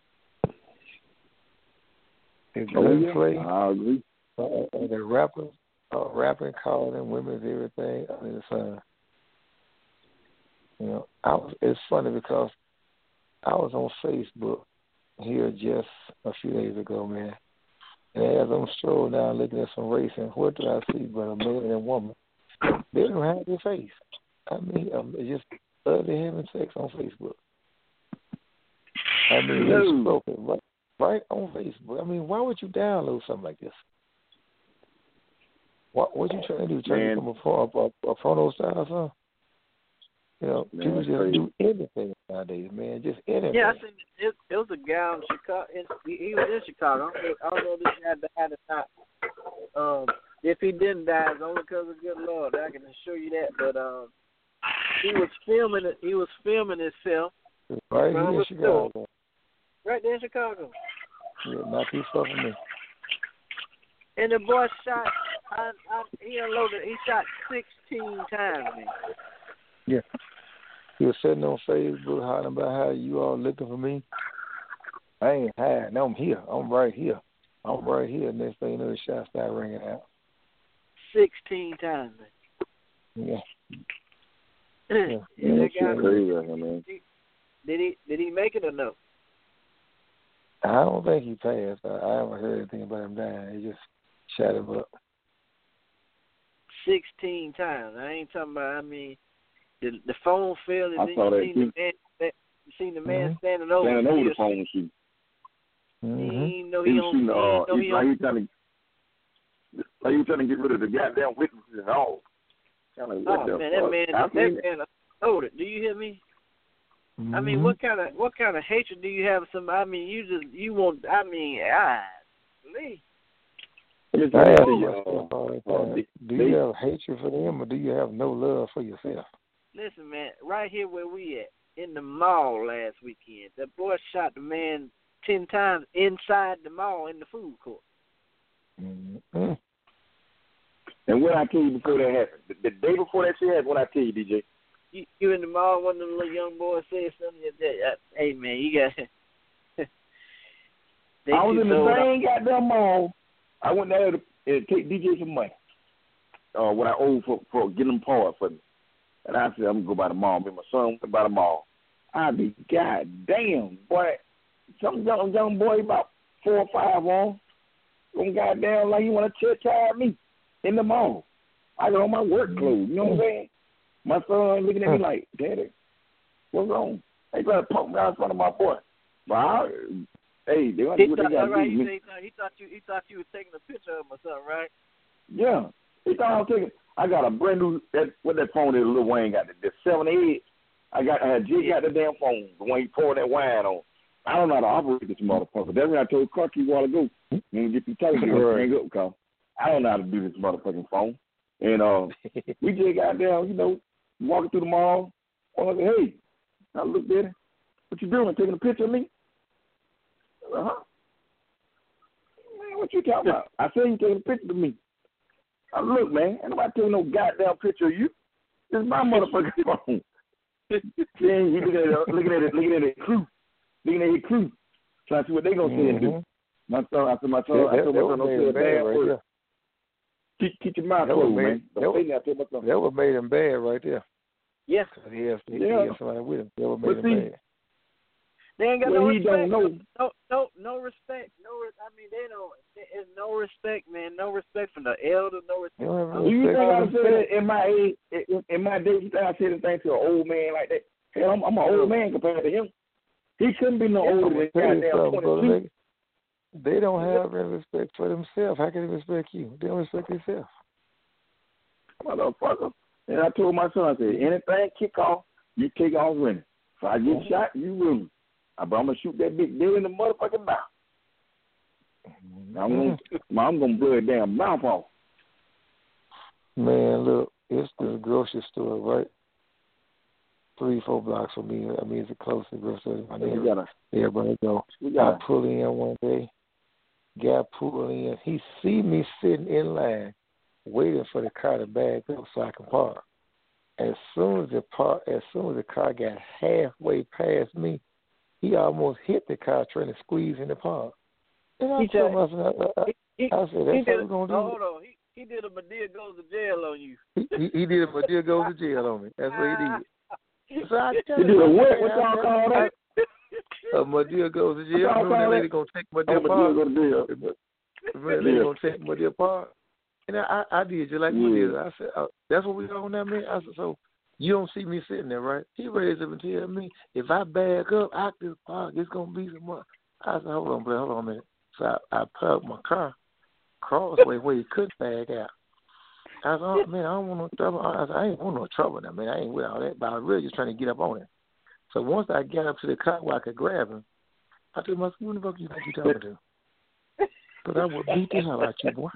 The gunplay, I agree. The rappers, rapping, calling women's everything under the sun. You know, it's funny because I was on Facebook here just a few days ago, man. And as I'm strolling down looking at some racing, what do I see but a man and a woman? They don't have their face. I mean, it's just ugly having sex on Facebook. I mean, he spoke it right on Facebook. I mean, why would you download something like this? What you trying to do? Trying to become a porno star or something? You know, people just do anything nowadays, man. Just anything. Yeah, I think it was a guy in Chicago. He was in Chicago. I don't know if this guy died or not. If he didn't die, it's only because of good Lord. I can assure you that. But he was filming it. He was filming himself. Right here in Chicago. Right there in Chicago. Yeah, not too far from me. And the boy shot. He unloaded. He shot 16 times, man. Yeah. He was sitting on Facebook hollering about how you all looking for me. I ain't hiding. I'm here. I'm right here. Next thing you know, the shots start ringing out. 16 times, man. Yeah. That guy, crazy, man. Did he make it or no? I don't think he passed. I haven't heard anything about him dying. He just shot him up. 16 times. I ain't talking about. I mean, the phone fell, and I saw that. You seen the man standing over the phone shoot. He know he on. Like you trying to get rid of the goddamn witnesses and all. That man unloaded. Do you hear me? Mm-hmm. I mean, what kind of hatred do you have for somebody? I mean, you want. I mean, me. Do you have hatred for them, or do you have no love for yourself? Listen, man, right here where we at, in the mall last weekend, that boy shot the man 10 times inside the mall in the food court. Mm-hmm. And what I tell you before that happened, the day before that shit happened, what I tell you, DJ? You in the mall, one of them little young boys said something that, hey, man, you got I was in the same goddamn mall. I went there to take DJ some money. What I owed for getting them parts for me. And I said, I'm going to go by the mall. Me and my son went to buy the mall. I be, goddamn, boy. Some young boy about 4 or 5 on. Some goddamn, like, you want to chit-chat me in the mall. I got on my work clothes. You know what I'm saying? My son looking at me like, Daddy, what's wrong? They trying to poke me out in front of my boy. But hey, they want to do what they got to do. He thought you were taking a picture of him or something, right? Yeah. He thought I was taking. I got a brand new what that phone is Lil Wayne got the 7-8. I had just got the damn phone, the one he poured that wine on. I don't know how to operate this motherfucker. That's what I told Clarky a while ago. When get you talking to hang up, cause I don't know how to do this motherfucking phone. And we just got down, you know, walking through the mall. I said, hey, I looked at him. What you doing? Taking a picture of me? Man, what you talking about? I said you taking a picture of me. I look, man, ain't nobody taking no goddamn picture of you. This is my motherfucking phone. Then he looking at his crew. Looking at his crew. Trying to see what they gonna say and do. I told my son, don't say a damn word. Keep your mouth closed, man. That would made him bad right there. Yeah. He has somebody with him. That would made him bad. They ain't got no respect. Don't know. No respect. I mean, they don't. There's no respect, man. No respect from the elder. No respect. Do you think I said in my age, in my day, you think I said anything to an old man like that? Hell, I'm an old man compared to him. He couldn't be no older than goddamn 22. They don't have any respect for themselves. How can they respect you? They don't respect themselves. Motherfucker. And I told my son, I said, anything kick off, you take off running. If I get shot, you run. But I'm going to shoot that big dead in the motherfucking mouth. I'm going to blow his damn mouth off. Man, look, it's the grocery store, right? 3-4 blocks from me. I mean, it's the closest grocery store. Everybody go. I pull in one day. Guy pull in. He see me sitting in line, waiting for the car to back up so I can park. As soon as the car got halfway past me, he almost hit the car trying to squeeze in the park. And I told myself, I said, that's what we're going to do. Hold on. He did a Madea goes to jail on you. He did a Madea goes to jail on me. That's what he did. So I tell you did a what? What y'all call that? A Madea goes to jail. That lady going to take Madea apart. The lady going to take Madea apart. And I did just like Madea. I said, that's what we on now, man. I said, so You don't see me sitting there, right? He raised up and tell me, if I back up out this park, it's going to be some more. I said, hold on a minute. So I parked my car crossway where he couldn't back out. I said, oh, man, I don't want no trouble. I said, I ain't want no trouble now, man. I ain't with all that, but I was really just trying to get up on him. So once I got up to the car where I could grab him, I told myself, who the fuck you think you talking to? But I would beat the hell out you, boy.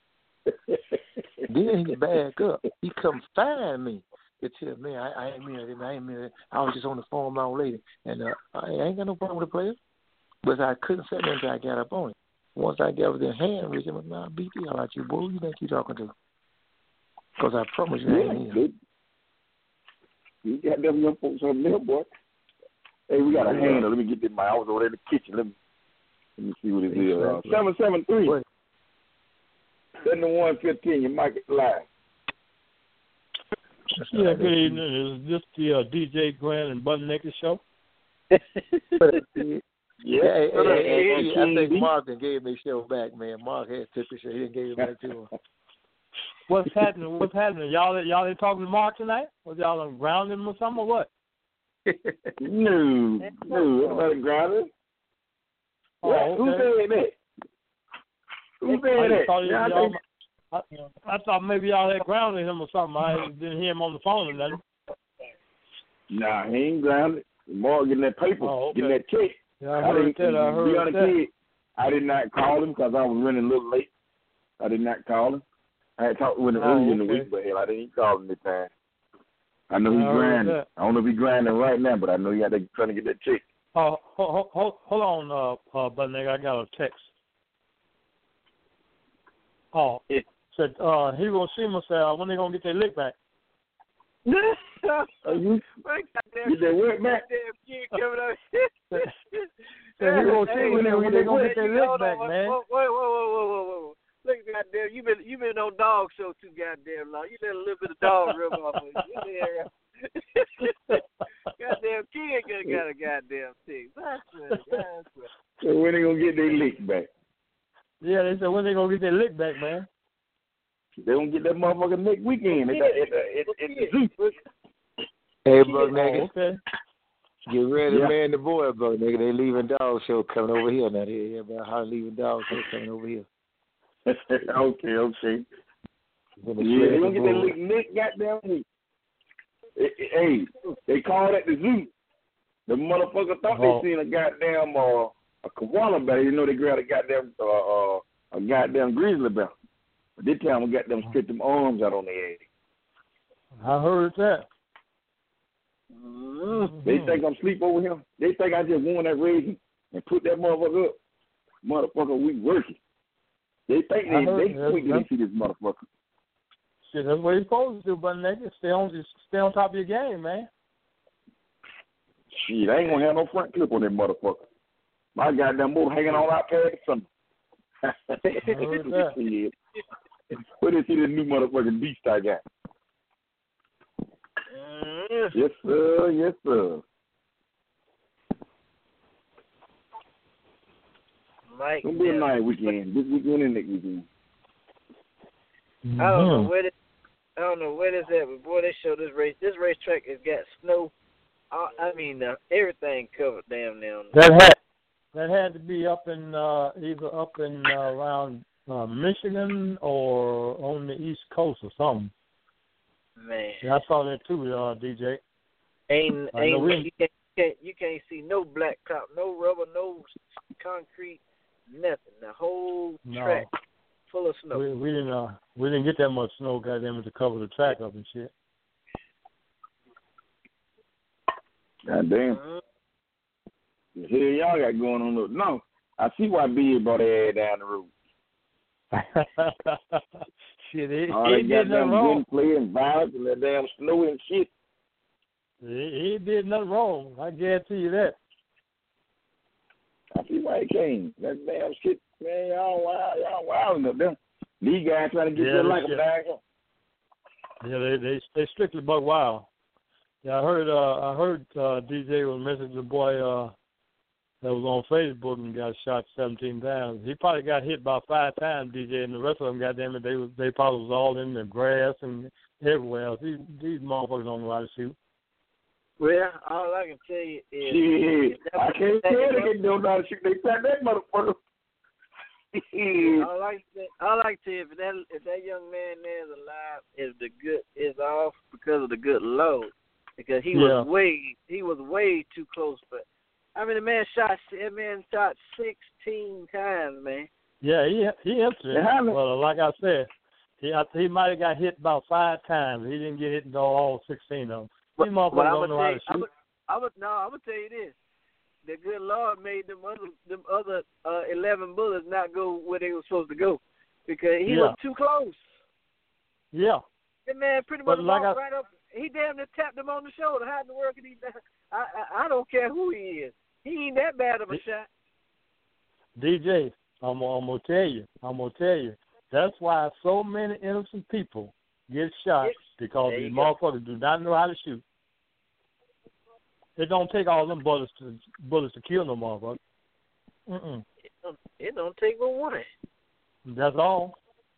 Then he back up. He come find me. He tell me, I ain't mean it. I was just on the phone with my old lady. And I ain't got no problem with the player. But I couldn't say nothing until I got up on it. Once I got within hand reaching, I beat the hell out you, boy. Who you think you talking to? Because I promise you, I ain't here. You got them young folks on there, boy. Hey, we got a handle. Let me get this. I was over there in the kitchen. Let me see what it is. 773. 7115. Your mic is live. Yeah, good evening. Is this the DJ Grant and Button Naked show? I think Mark gave me show back, man. Mark had took the show. He didn't give it back to him. What's happening? Y'all ain't talking to Mark tonight? Was y'all grounding him or something or what? No, nobody grounded. Oh, okay. Who said that? Who said that? I thought maybe y'all had grounded him or something. I didn't hear him on the phone or nothing. Nah, he ain't grounded. Mark getting that paper, getting that check. Yeah, I heard that. I did not call him because I was running a little late. I did not call him. I had talked with him earlier in the week, but hell, I didn't call him this time. I know he's grinding. I don't know if he's grinding right now, but I know he had to trying to get that check. Hold on, Button Nigga, I got a text. Said he gonna see myself when they gonna get their lick back. Are you get that work back? He gonna see when they gonna get their lick back, man. Whoa. Look, goddamn, you been on dog show too goddamn long. You let a little bit of dog rub off of you. Goddamn kid got a goddamn thing. So when they gonna get their lick back? Yeah, they said when they gonna get their lick back, man. They gonna get that motherfucker next weekend. It's the zoo. Hey, Buck Nigga. Okay. Get ready, man, the boy, Buck Nigga. They leaving dog show coming over here now. They hear about how leaving dog show coming over here. Okay. Yeah, they gonna get that lick next goddamn week. Hey, they called at the zoo. The motherfucker thought they seen a goddamn a koala bear. You know they grabbed a goddamn grizzly bear. But this time we got them straight them arms out on their head. I heard that. They think I'm asleep over here. They think I just won that race and put that motherfucker up. Motherfucker, we working. They think they quick to see this motherfucker. Shit, that's what you're supposed to do, but nigga, stay on top of your game, man. Shit, I ain't gonna have no front clip on that motherfucker. My goddamn motor hanging all out there something. Where they see this new motherfucking beast I got? Yes, sir. Mike, it'll be a nice weekend. This weekend and next weekend. I don't know where this at, but boy, they show this racetrack has got snow. I mean, everything covered damn now. That had to be up in either up in around Michigan or on the East Coast or something. Man, yeah, I saw that too, DJ. You can't see no blacktop, no rubber, no concrete, nothing. The whole track full of snow. We didn't get that much snow, goddamn, to cover the track up and shit. Goddamn. The hell y'all got going on? No, I see why B brought their ass down the road. Shit, he did nothing wrong. Play and violence and that damn snow and shit. He did nothing wrong. I guarantee you that. I see why he came. That damn shit, man. Y'all wilding up there. These guys trying to get there like a bag. Yeah, they strictly buck wild. Yeah, I heard DJ was messaging the boy that was on Facebook and got shot 17 times. He probably got hit about 5 times, DJ, and the rest of them, goddamn it, they probably was all in the grass and everywhere else. These motherfuckers don't know how to shoot. Well, all I can tell you is... Shit, I can't tell they don't know how to shoot. They pack that motherfucker. all I can tell you, if that young man there is alive, is off because of the good load. Because he was way too close. But I mean, the man shot 16 times, man. Yeah, he emptied it. Well, like I said, he might have got hit about 5 times. He didn't get hit into all 16 of them. These motherfuckers don't know how to shoot. I'm gonna tell you this: the good Lord made them other 11 bullets not go where they were supposed to go because he was too close. Yeah. That man pretty much walked right up. He damn near tapped him on the shoulder. How in the world could he? I don't care who he is. He ain't that bad of a shot. DJ, I'm gonna tell you. That's why so many innocent people get shot because these motherfuckers do not know how to shoot. It don't take all them bullets to kill no motherfucker. It don't take but one. That's all.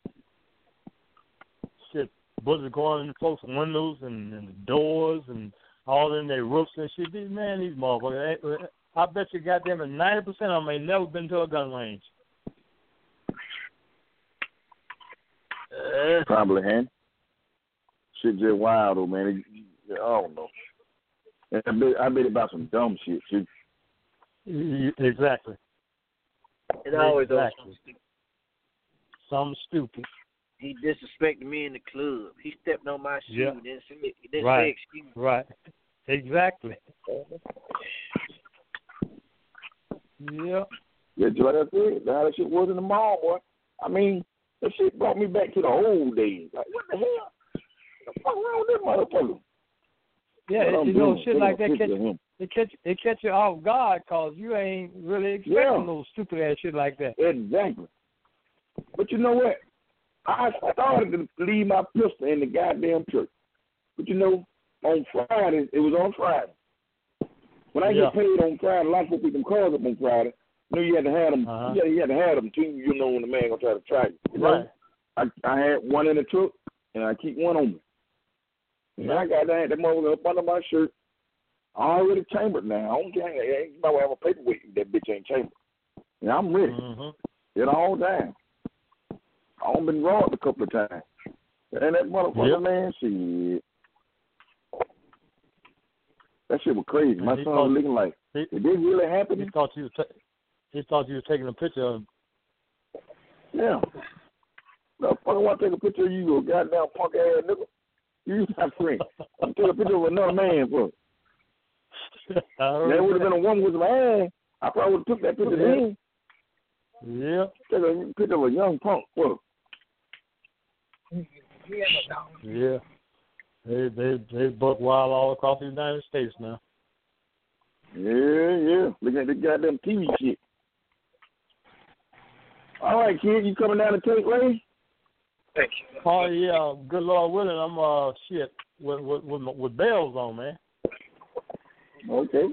Shit, bullets going in folks' windows and the doors and all in their roofs and shit. These motherfuckers. I bet you goddamn 90% of them ain't never been to a gun range. Probably, man. Shit just wild, though, man. I don't know. I bet about some dumb shit, too. Exactly. It always something stupid. He disrespected me in the club. He stepped on my shoe. Didn't say excuse. Right. Exactly. Yeah. Yeah, just like I said, how that shit was in the mall, boy. I mean, that shit brought me back to the old days. Like, what the hell? What the fuck wrong with this motherfucker? Yeah, shit like that it catch you off guard because you ain't really expecting no stupid ass shit like that. Exactly. But you know what? I started to leave my pistol in the goddamn church. But on Friday, it was on Friday. When I get paid on Friday, a lot of people pick them cars up on Friday. You had to have them. You had to have them too. When the man gonna try to track you. Right. I had one in the truck, and I keep one on me. And I got that motherfucker up under my shirt. I already chambered now. I don't care. Ain't nobody have a paperweight if that bitch ain't chambered. And I'm ready. It all time. I've been robbed a couple of times. And that motherfucker, man, shit. That shit was crazy. My son was looking like, did this really happen? He thought you was taking a picture of him. Yeah. No, fuck, I want to take a picture of you, you goddamn punk ass nigga. You my friend. I'm taking a picture of another man, bro. That would have been a woman with some ass. I probably would have took that picture then. Yeah. Take a picture of a young punk, bro. Yeah. They buck wild all across the United States now. Yeah. Look at the goddamn TV shit. All right, kid, you coming down to Tate Lane? Thank you. Oh yeah, good Lord willing, I'm with bells on, man. Okay.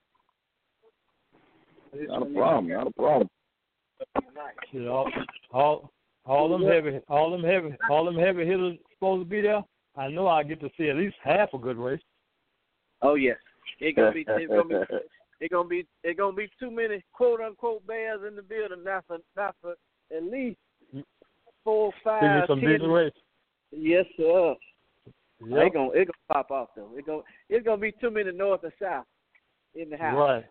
Not a problem. Shit, all them heavy hitters supposed to be there. I know I get to see at least half a good race. Oh yes, it's gonna be too many quote unquote bears in the building. Not for at least 4, 5, 10 race. Yes, sir. Yep. It's gonna pop off though. It's gonna be too many north and south in the house. Right.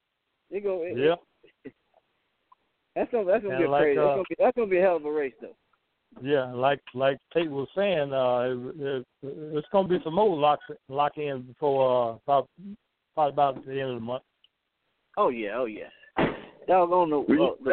That's gonna be crazy. That's gonna be a hell of a race though. Yeah, like Tate was saying, it's gonna be some more lock in before probably about the end of the month. Oh yeah. Doggone the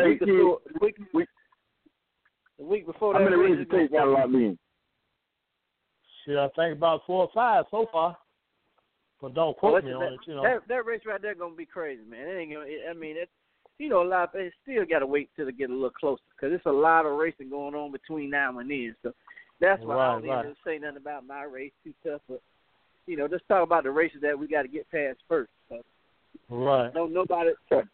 week before that. How many races Tate got locked in? Shit, I think about 4 or 5 so far. But don't quote me on it, That race right there gonna be crazy, man. It ain't gonna. It's a lot. It still gotta wait till it get a little closer because it's a lot of racing going on between now and then. So that's why I don't even say nothing about my race too tough. But just talk about the races that we got to get past first. So, right. Don't nobody.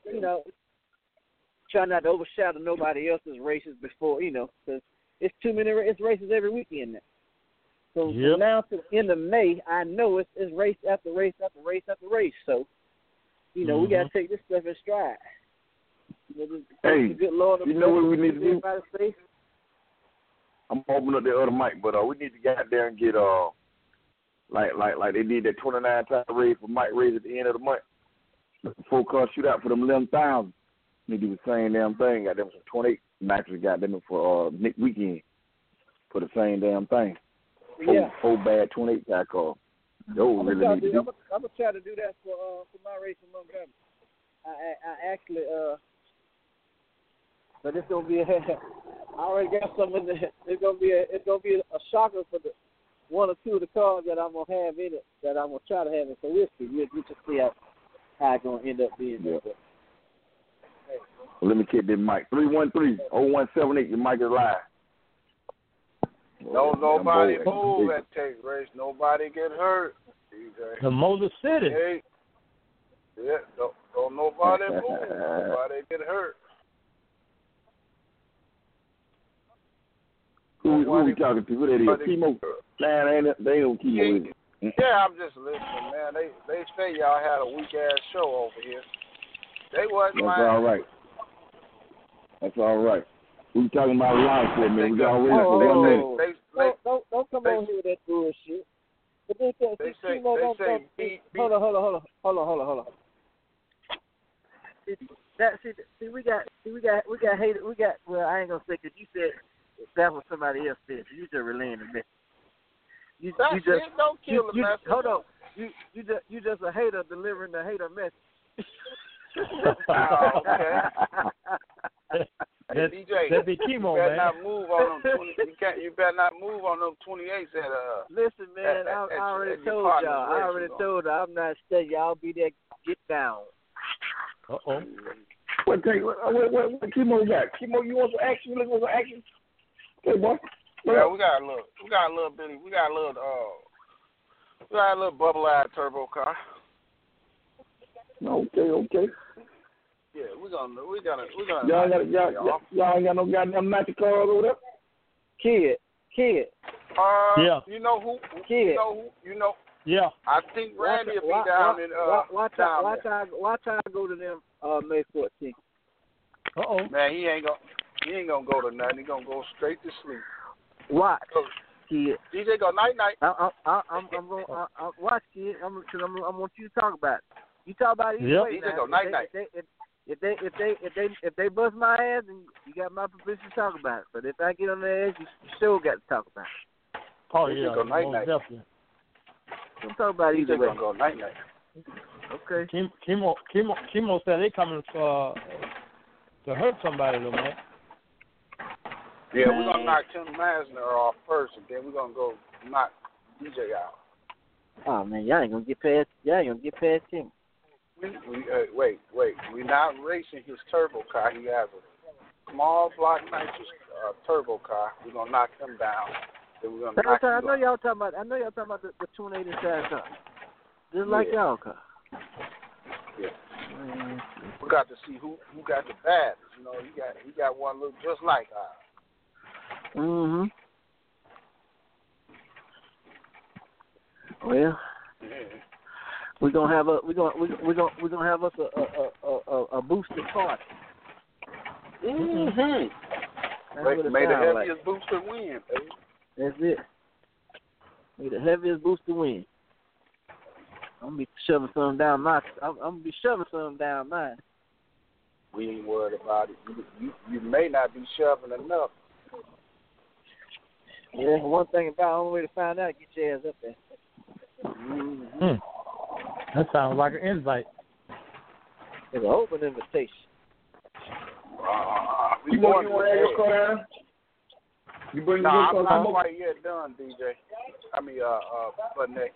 Try not to overshadow nobody else's races before. Because it's too many. It's races every weekend now. from now to the end of May, I know it's race after race after race after race. So, we got to take this stuff in stride. Hey, good Lord, you know what we need to do? Safe. I'm opening up the other mic, but we need to get out there and get like they did that 29-time race for Mike Race at the end of the month. The 4-car shootout for them 11,000. They do the same damn thing. Got them some 28 matches. Got them for next weekend for the same damn thing. Four bad 28 car. Those really need to do. I'm gonna try to do that for my race in Montgomery. I actually but it's gonna be I already got something. It's gonna be a shocker for the one or two of the cars that I'm gonna have in it that I'm gonna try to have in. So we'll see. We'll just see how it's gonna end up being. Yeah. Well, let me get this mic. 313-0178. Your mic is live. Don't nobody move at Tate Race. Nobody get hurt. DJ. The Motor City. Hey. Yeah, don't nobody move. Nobody get hurt. Who you talking to? Who that is? Kimo? Man, they don't Kimo. Yeah, I'm just listening, man. They say y'all had a weak ass show over here. They wasn't lying. That's all right. That's all right. We talking about life for man. We got already Don't come on here with that bullshit. But they say hold on. See, we got haters. Well, I ain't gonna say because you said that's what somebody else said. You just relaying the message. You don't kill the message. Hold on. You just a hater delivering the hater message. Okay. Hey, DJ, that'd be chemo, you better man. not move on them 20. You better not move on them 28s. Listen, man, I already told y'all. I already told her I'm not staying. Y'all be there. Get down. What Kimo got? Kimo, you want some action? Let's want some action. Hey, boy. Yeah, we got a little bubble-eyed turbo car. Okay. Yeah, we're gonna. Y'all ain't got no goddamn magic cars over there. Kid. Yeah. You know who? Kid. You know. Yeah. I think Randy will be down in Watch out go to them May 14th. Man, he ain't gonna go to nothing. He gonna go straight to sleep. Watch, kid. DJ go night. I'm going. Watch, kid. I want you to talk about it. You talk about it either way. DJ go night. If they bust my ass, then you got my permission to talk about it. But if I get on their ass, you still got to talk about it. Oh yeah, go night. Definitely. Don't talk about it either way. Gonna go night. Okay. Kimo said they coming to hurt somebody though, man. Yeah, we're gonna knock Tim Masner off first, and then we're gonna go knock DJ out. Oh man, y'all ain't gonna get past him. Wait. We're not racing his turbo car. He has a small block nitrous turbo car. We're gonna knock him down. Then we're gonna knock I know y'all talking about the 28 inside car. Just like y'all car. Yeah. We got to see who got the baddest. You know, he got one look just like ours. Mhm. Well, we're gonna have us a booster party. Mhm. May the heaviest booster win, baby. That's it. May the heaviest booster win. I'm gonna be shoving something down mine. We ain't worried about it. You may not be shoving enough. Yeah, one thing about the only way to find out, get your ass up there. Mm-hmm. That sounds like an invite. It's an open invitation. You want to have your car down? You bring your car down? I'm not quite yet done, DJ. Budnick.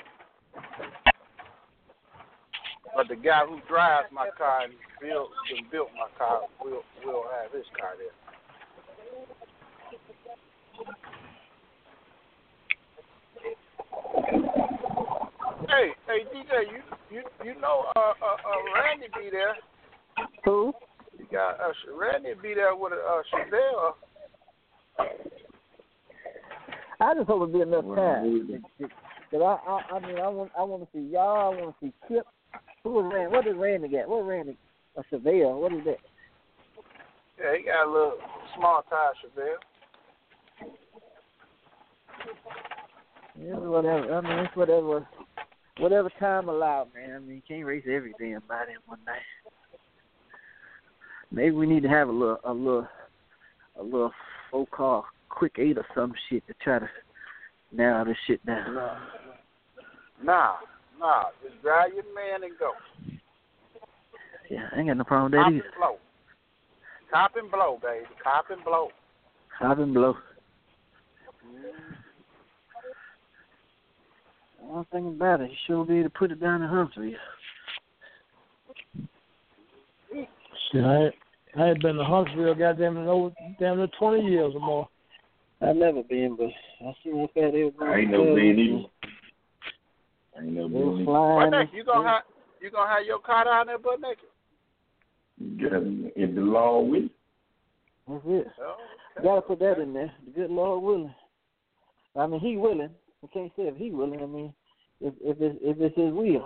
But the guy who drives my car and built my car will have his car there. Hey, DJ, you know Randy be there. Who? You got Randy be there with Chevelle. I just hope it'll be enough time. Cause I mean, I want to see y'all. I want to see Kip. Who was Randy? What did Randy get? What Randy? A Chevelle. What is that? Yeah, he got a little small tire Chevelle. Yeah, whatever. I mean, it's whatever time allowed, man. I mean, you can't race every damn body in one night. Maybe we need to have a little 4-car quick 8 or some shit to try to narrow this shit down. Nah. Just grab your man and go. Yeah, I ain't got no problem with that either. Cop and blow, baby. Cop and blow. Cop and blow. One thing about it, you sure be able to put it down in Huntsville. Shit, I ain't been to Huntsville goddamn near 20 years or more. I've never been, but I see what's that is. I ain't never been either. I ain't never been either. Butt naked. You gonna have your car down there butt naked? If the law will. That's it. Oh, okay. Gotta put that in there. The good Lord willing. I mean, he willing. I can't say if he willing. I mean, if it's his will.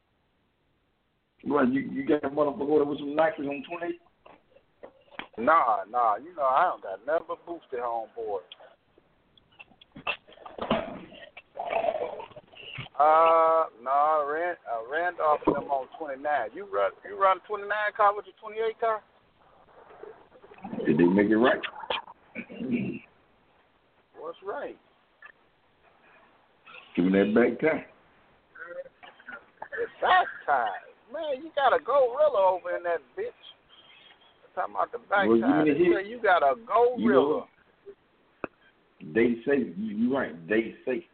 Well, you got a motherfucker that with some Nikes on 20? Nah. You know I don't got nothing but boosted on board. No, Randolph and them on 29. You run 29 car with your 28 car? Did they make it right? What's right? Give me that back time. It's back time. Man, you got a gorilla over in that bitch. Talking about the back time. You got a gorilla. They say, you're right, they say.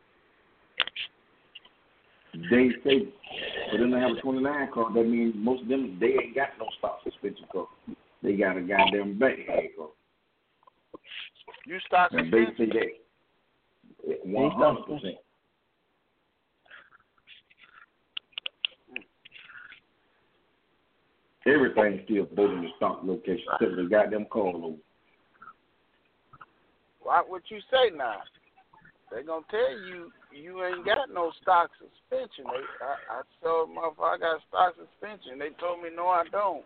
They say for them to have a 29 car, that means most of them, they ain't got no stock suspension car. They got a goddamn back car. You stock suspension? They say that 100%. Everything's still both in the stock location, except for the goddamn car load. What you say now? They gonna tell you ain't got no stock suspension. I told motherfucker I got stock suspension. They told me no, I don't.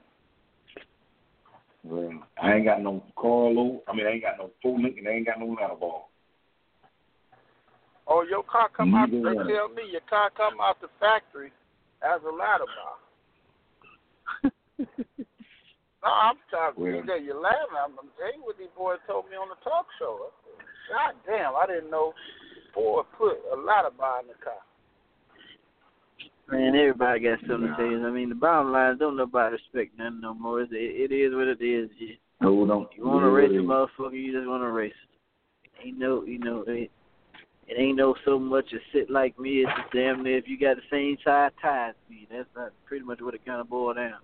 Well, I ain't got no car load. I ain't got no full link, and I ain't got no ladder ball. Oh, your car come out. They tell me your car come out the factory as a ladder bar. No, I'm talking. Well, you're laughing. I'm telling you what these boys told me on the talk show. God damn, I didn't know Ford put a ladder bar in the car. Man, everybody got something to say. I mean, the bottom line is don't nobody respect nothing no more. It is what it is. No, don't. You want to race a motherfucker, you just want to race it. It ain't no so much a sit like me. It's just damn near if you got the same size tires as me. That's not pretty much what it kind of boils down to.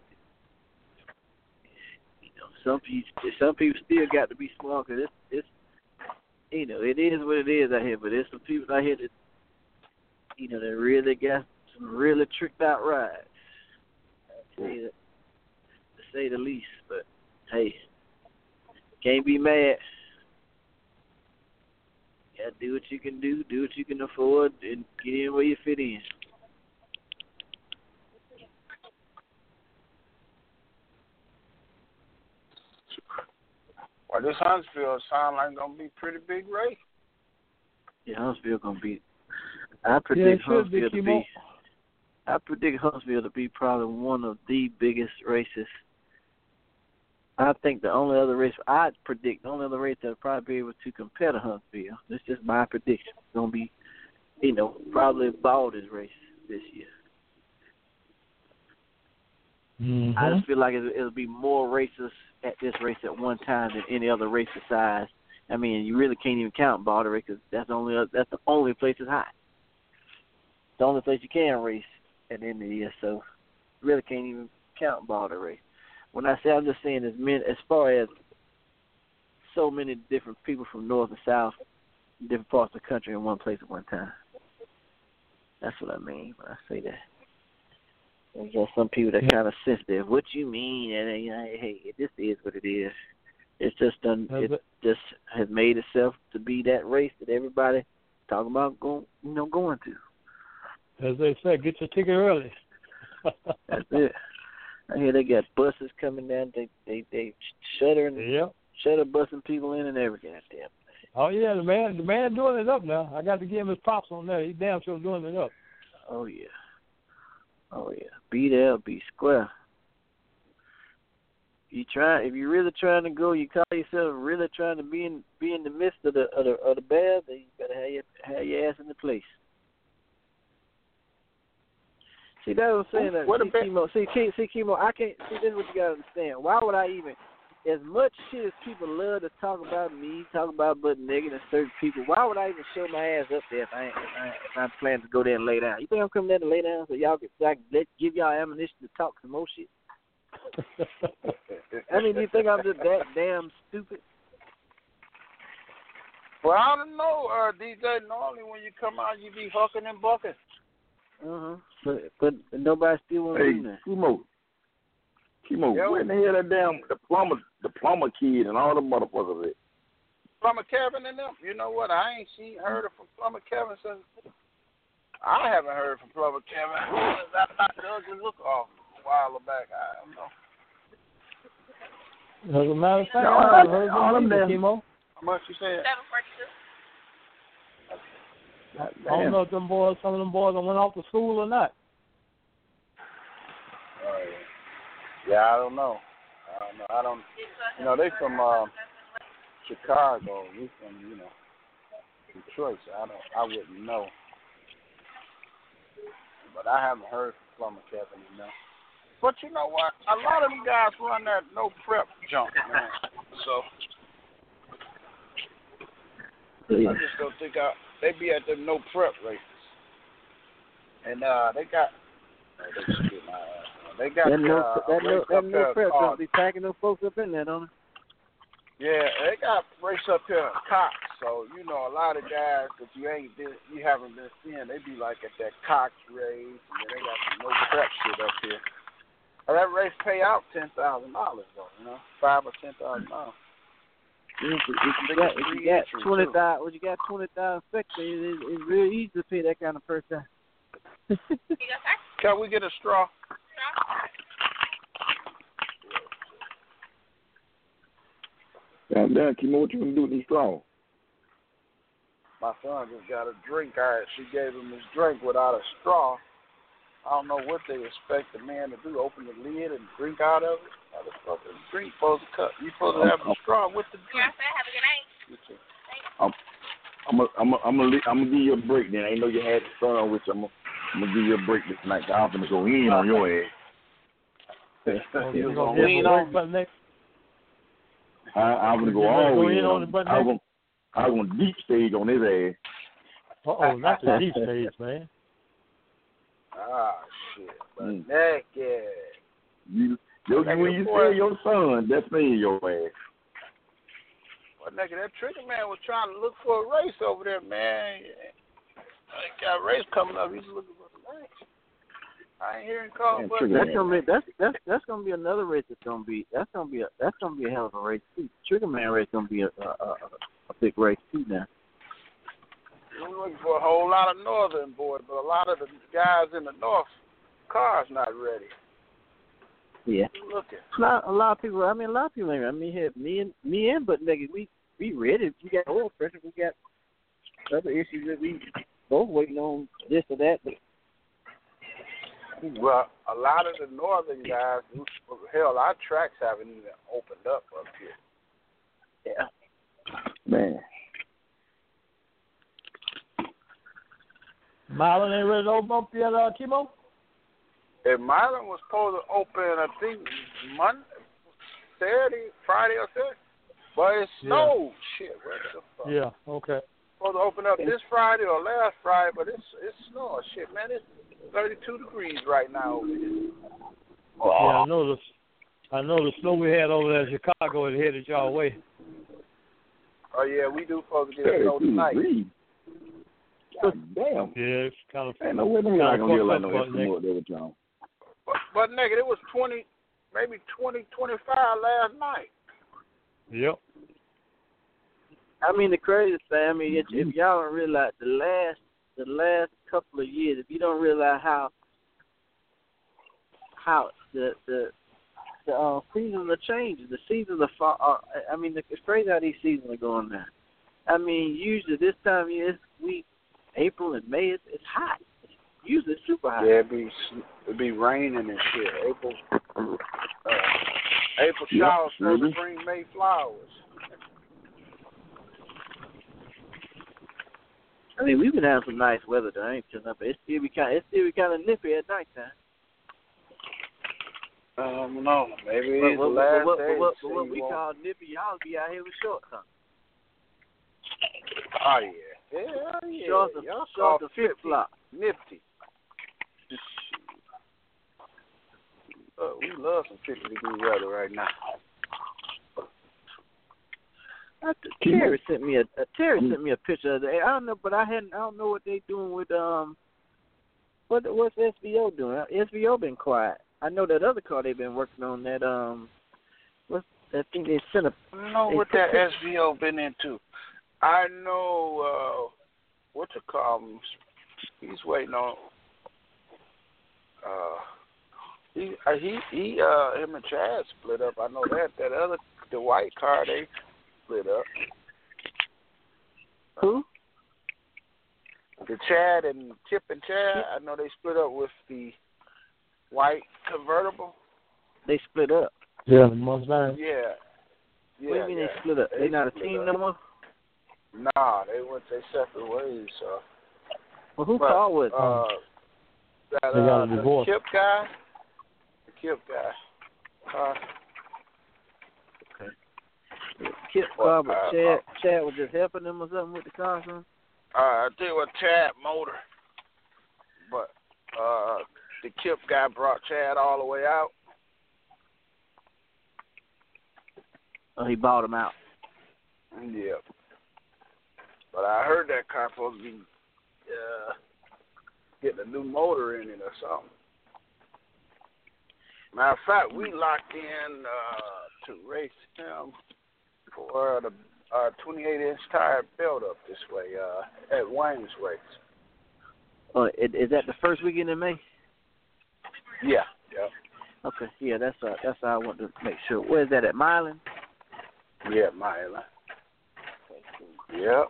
Some people still got to be smart because it's it is what it is out here. But there's some people out here that that really got some really tricked out rides, to say the least. But hey, can't be mad. You gotta do what you can do what you can afford, and get in where you fit in. Well, this Huntsville sound like gonna be a pretty big race. Yeah, Huntsville gonna be. I predict Huntsville to be probably one of the biggest races. I think the only other race that'll probably be able to compare to Huntsville. That's just my prediction. It's gonna be, probably Baldy's race this year. Mm-hmm. I just feel like it'll be more races at this race at one time than any other race besides. I mean, you really can't even count Baldy because that's the only place that's hot. The only place you can race at the end of the year, so you really can't even count Baldy race. When I say, I'm just saying as far as so many different people from north and south, different parts of the country in one place at one time. That's what I mean when I say that. There's just some people that kind of sensitive. What you mean? And hey, this is what it is. It's just done. It just has made itself to be that race that everybody talking about going to. As they say, get your ticket early. That's it. I hear they got buses coming down. They shutter busing people in and everything. Damn. Oh yeah, the man doing it up now. I got to give him his props on that. He damn sure doing it up. Oh yeah. Be there, be square. If you're really trying to go, you call yourself really trying to be in the midst of the bears, then you better have your ass in the place. See, that's what I'm saying. See, Kimo, I can't see. This is what you gotta understand. Why would I even? As much shit as people love to talk about me, talk about Butt Naked and certain people, why would I even show my ass up there if I'm planning to go there and lay down? You think I'm coming there to lay down so I can give y'all ammunition to talk some more shit? I mean, do you think I'm just that damn stupid? Well, I don't know, DJ. Normally when you come out, you be hucking and bucking. But nobody still wants to do that. Kimo, where in the hell that damn the plumber kid and all the motherfuckers at? Plumber Kevin and them. You know what? I ain't heard from Plumber Kevin since. I haven't heard from Plumber Kevin. I knocked the ugly look off a while back. I don't know. As a matter of fact, I haven't heard from them, Kimo. How much you saying? 742. I don't know if some of them boys went off to school or not. Yeah, I don't know. They from Chicago. We from, Detroit. So I wouldn't know. But I haven't heard from Plumber Kevin, But you know what? A lot of them guys run that no prep junk, man. So I just don't think they be at them no prep races. And they got that no prep don't be packing those folks up in there, don't it? Yeah, they got race up here at Cox. So a lot of guys that you haven't been seeing, they be like at that Cox race, and then they got some no prep shit up here. And that race pay out $10,000 though, $5,000 or $10,000. If you got 20,000, when you got 20,000 spectators, it's real easy to pay that kind of first time. Can we get a straw? Damn, Kimo, what you gonna do with these straws? My son just got a drink. She gave him his drink without a straw. I don't know what they expect the man to do. Open the lid and drink out of it. How the fuck is the drink supposed to cut? You supposed to have a straw with the drink. Have a good night. I'm gonna give you a break then. I know you had the sun with you. I'm gonna give you a break this night. I'm gonna go in on your ass. You gonna lean on Butt Naked? I'm gonna go all the way in on the Butt Naked. I'm gonna deep stage on his ass. Not the deep stage, man. Ah, shit. Butt Naked. When you say your son, that's me, your ass. Butt Naked, that Trigger man was trying to look for a race over there, man. I got a race coming up. He's looking for the race. I ain't hearing call. That's gonna be another race. That's gonna be a hell of a race too. Trigger Man race gonna be a big race too now. We're looking for a whole lot of northern boys, but a lot of the guys in the north cars not ready. Yeah. Looking. A lot of people. I mean, me and Butt Naked, we ready. We got oil pressure. We got other issues that we both waiting on this or that. But well, a lot of the northern guys, hell, our tracks haven't even opened up here. Yeah. Man. Milan ain't ready to open up yet, Kimo? If Milan was supposed to open, I think, Friday or Saturday, but it snowed. Shit, where the fuck? Yeah, okay. Supposed to open up this Friday or last Friday, but it's snowing. Shit, man, it's 32 degrees right now over here. Yeah, I know the snow we had over there in Chicago is headed y'all way. Oh yeah, we do supposed to get snow tonight. God damn. Yeah, it's kind of. Ain't no way I'm not gonna get like no Eskimo up there with y'all. But nigga, it was 20, maybe 20, 25 last night. Yep. I mean, the craziest thing, I mean, if y'all don't realize the last couple of years, if you don't realize how the seasons are changing, the seasons are far. I mean, it's crazy how these seasons are going now. I mean, usually this time of year, April and May, it's hot. It's usually super hot. Yeah, it'd be raining and shit. April showers supposed to bring May flowers. I mean, we've been having some nice weather though, ain't it? But it's still be kind of nippy at nighttime. No, maybe it's the last day. But what we call nippy, y'all be out here with shorts on. Oh yeah. Shorts and flip flops. Nifty. We love some 50-degree weather right now. Terry sent me a picture of the. I don't know, but I don't know what they doing with what's SVO doing? SVO been quiet. I know that other car they've been working on that I think they sent a. I don't know what that SVO been into. I know what's it called? He's waiting on. Him and Chad split up. I know that the white car they split up. Who? The Chad and Chip and Chad. I know they split up with the white convertible. They split up. Yeah, the Mustang. Yeah. What do you mean they split up? They not a team no more? Nah, they went their separate ways. Well, who called with? They got a divorce. The Kip guy. Okay. Kip car, but Chad was just helping them or something with the car, son? I tell you what, Chad motor. But the Kip guy brought Chad all the way out. Oh, he bought him out. Yeah. But I heard that car supposed to be getting a new motor in it or something. Matter of fact, we locked in to race him for the 28-inch tire build-up this way at Wayne's race. Oh, is that the first weekend in May? Yeah. Yep. Okay. Yeah, that's how I want to make sure. Where is that at Milan? Yeah, Milan. Yep.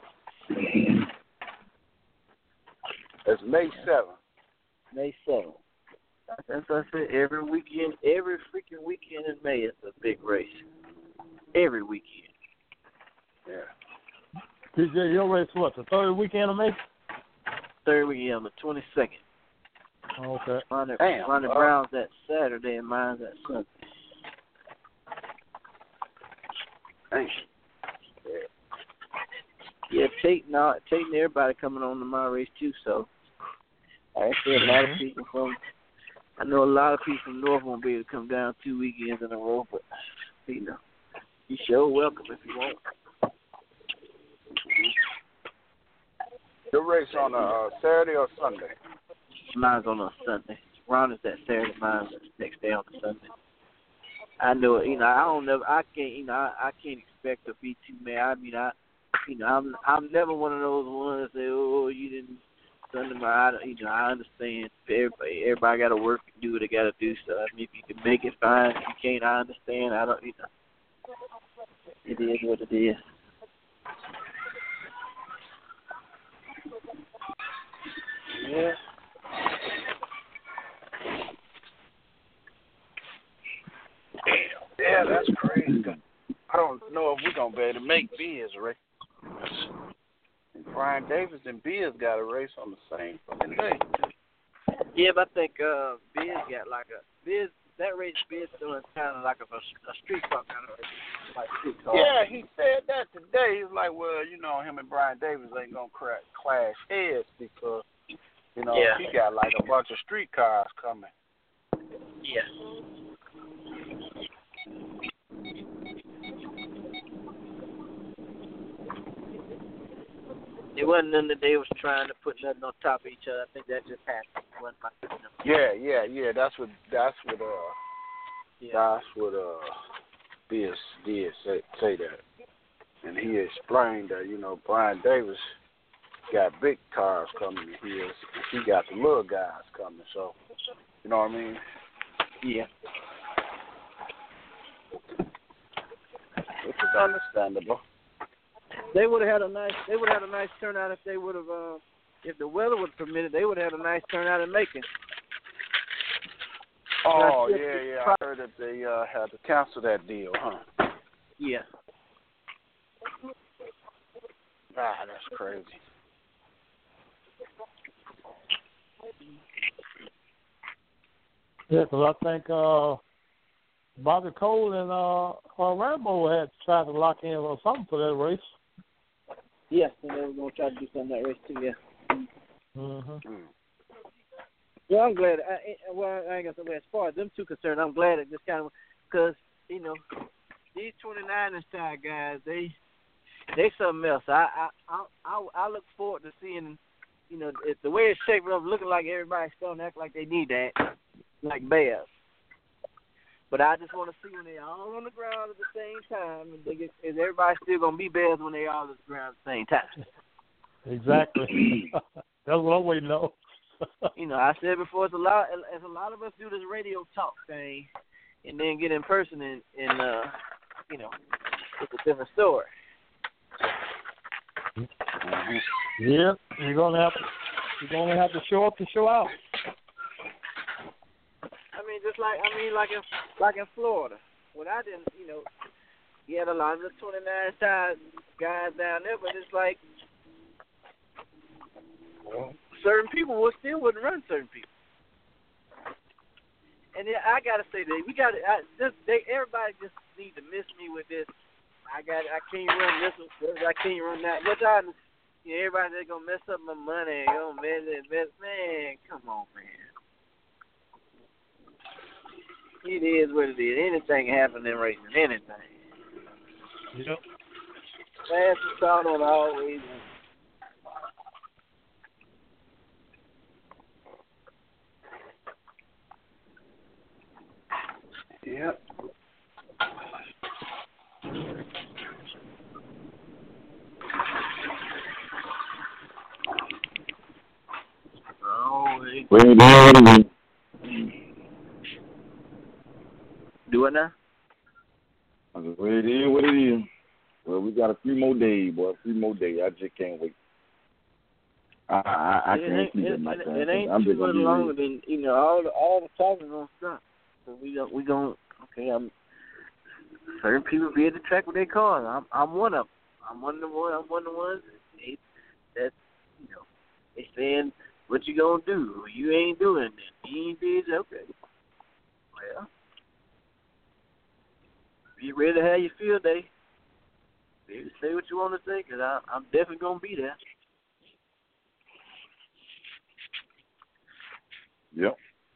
It's May 7th. May 7th. That's what I said. Every freaking weekend in May is a big race. Every weekend. Yeah. TJ, your race what? The third weekend of May? Third weekend, the 22nd. Okay. Ronnie Brown's that Saturday and mine's that Sunday. Thanks. Yeah, Tate and everybody coming on to my race too, so I see a lot of people I know a lot of people from North won't be able to come down 2 weekends in a row, but you sure welcome if you want. Your race on a Saturday or Sunday? Mine's on a Sunday. Ron is that Saturday, mine's the next day on the Sunday. I know it. I can't expect to be too mad. I mean, I'm never one of those ones that say, "Oh, you didn't Sunday." I understand. Everybody got to work and do what they got to do. So I mean, if you can make it, fine. If you can't, I understand. I don't. It is what it is. Yeah. Yeah, that's crazy. I don't know if we're going to be able to make Biz race. Brian Davis and Biz got a race on the same fucking day. Yeah, but I think Biz got that race Biz doing kind of like a street car kind of race. Like street car. Yeah, he said that today. He's like, well, him and Brian Davis ain't going to clash heads because, he got like a bunch of street cars coming. Yeah. It wasn't none that they was trying to put nothing on top of each other. I think that just happened. Yeah. That's what Spears did say that. And he explained that, Brian Davis got big cars coming to his, and he got the little guys coming. So, you know what I mean? Yeah. Which is understandable. They would have had a nice turnout if they would have if the weather would have permitted. They would have had a nice turnout in Macon. Oh yeah. I heard that they had to cancel that deal, huh? Yeah. That's crazy. Yeah, because I think Bobby Cole and Rambo had tried to lock in or something for that race. Yes, and they were going to try to do something that race too, yeah. Mm-hmm. Well, I'm glad. I ain't going to say as far as them two concerned, I'm glad it just kind of, because, these 29 style guys, they something else. I look forward to seeing, the way it's shaping up, looking like everybody's starting to act like they need that, like bears. But I just want to see when they're all on the ground at the same time, and is everybody still going to be bears when they all on the ground at the same time? Exactly. That's what I'm waiting on. I said before, it's a lot of us do this radio talk thing, and then get in person, and it's a different story. Yeah, you're gonna have to show up to show out. Like in Florida, when I didn't, you had a lot of the 29 side guys down there, but it's like certain people wouldn't run certain people. And then I gotta say that everybody just need to miss me with this. I can't run this one, I can't run that. But everybody's gonna mess up my money. Man, come on, man. It is what it is. Anything can happen in racing. Anything. Yep. Fast and start on always. Yep. Do it now? I said, well, it is what it is. Well, we got a few more days, boy. A few more days. I just can't wait. I can't keep it like that. It ain't too much longer than all the talking gonna stop. So we gonna certain people be at the track with their cars. I'm one of them. I'm one of the ones. That's they saying what you gonna do? You ain't doing it. You ain't did it. Okay. Well, be ready to have your field day. Baby, say what you want to say, because I'm definitely gonna be there. Yep.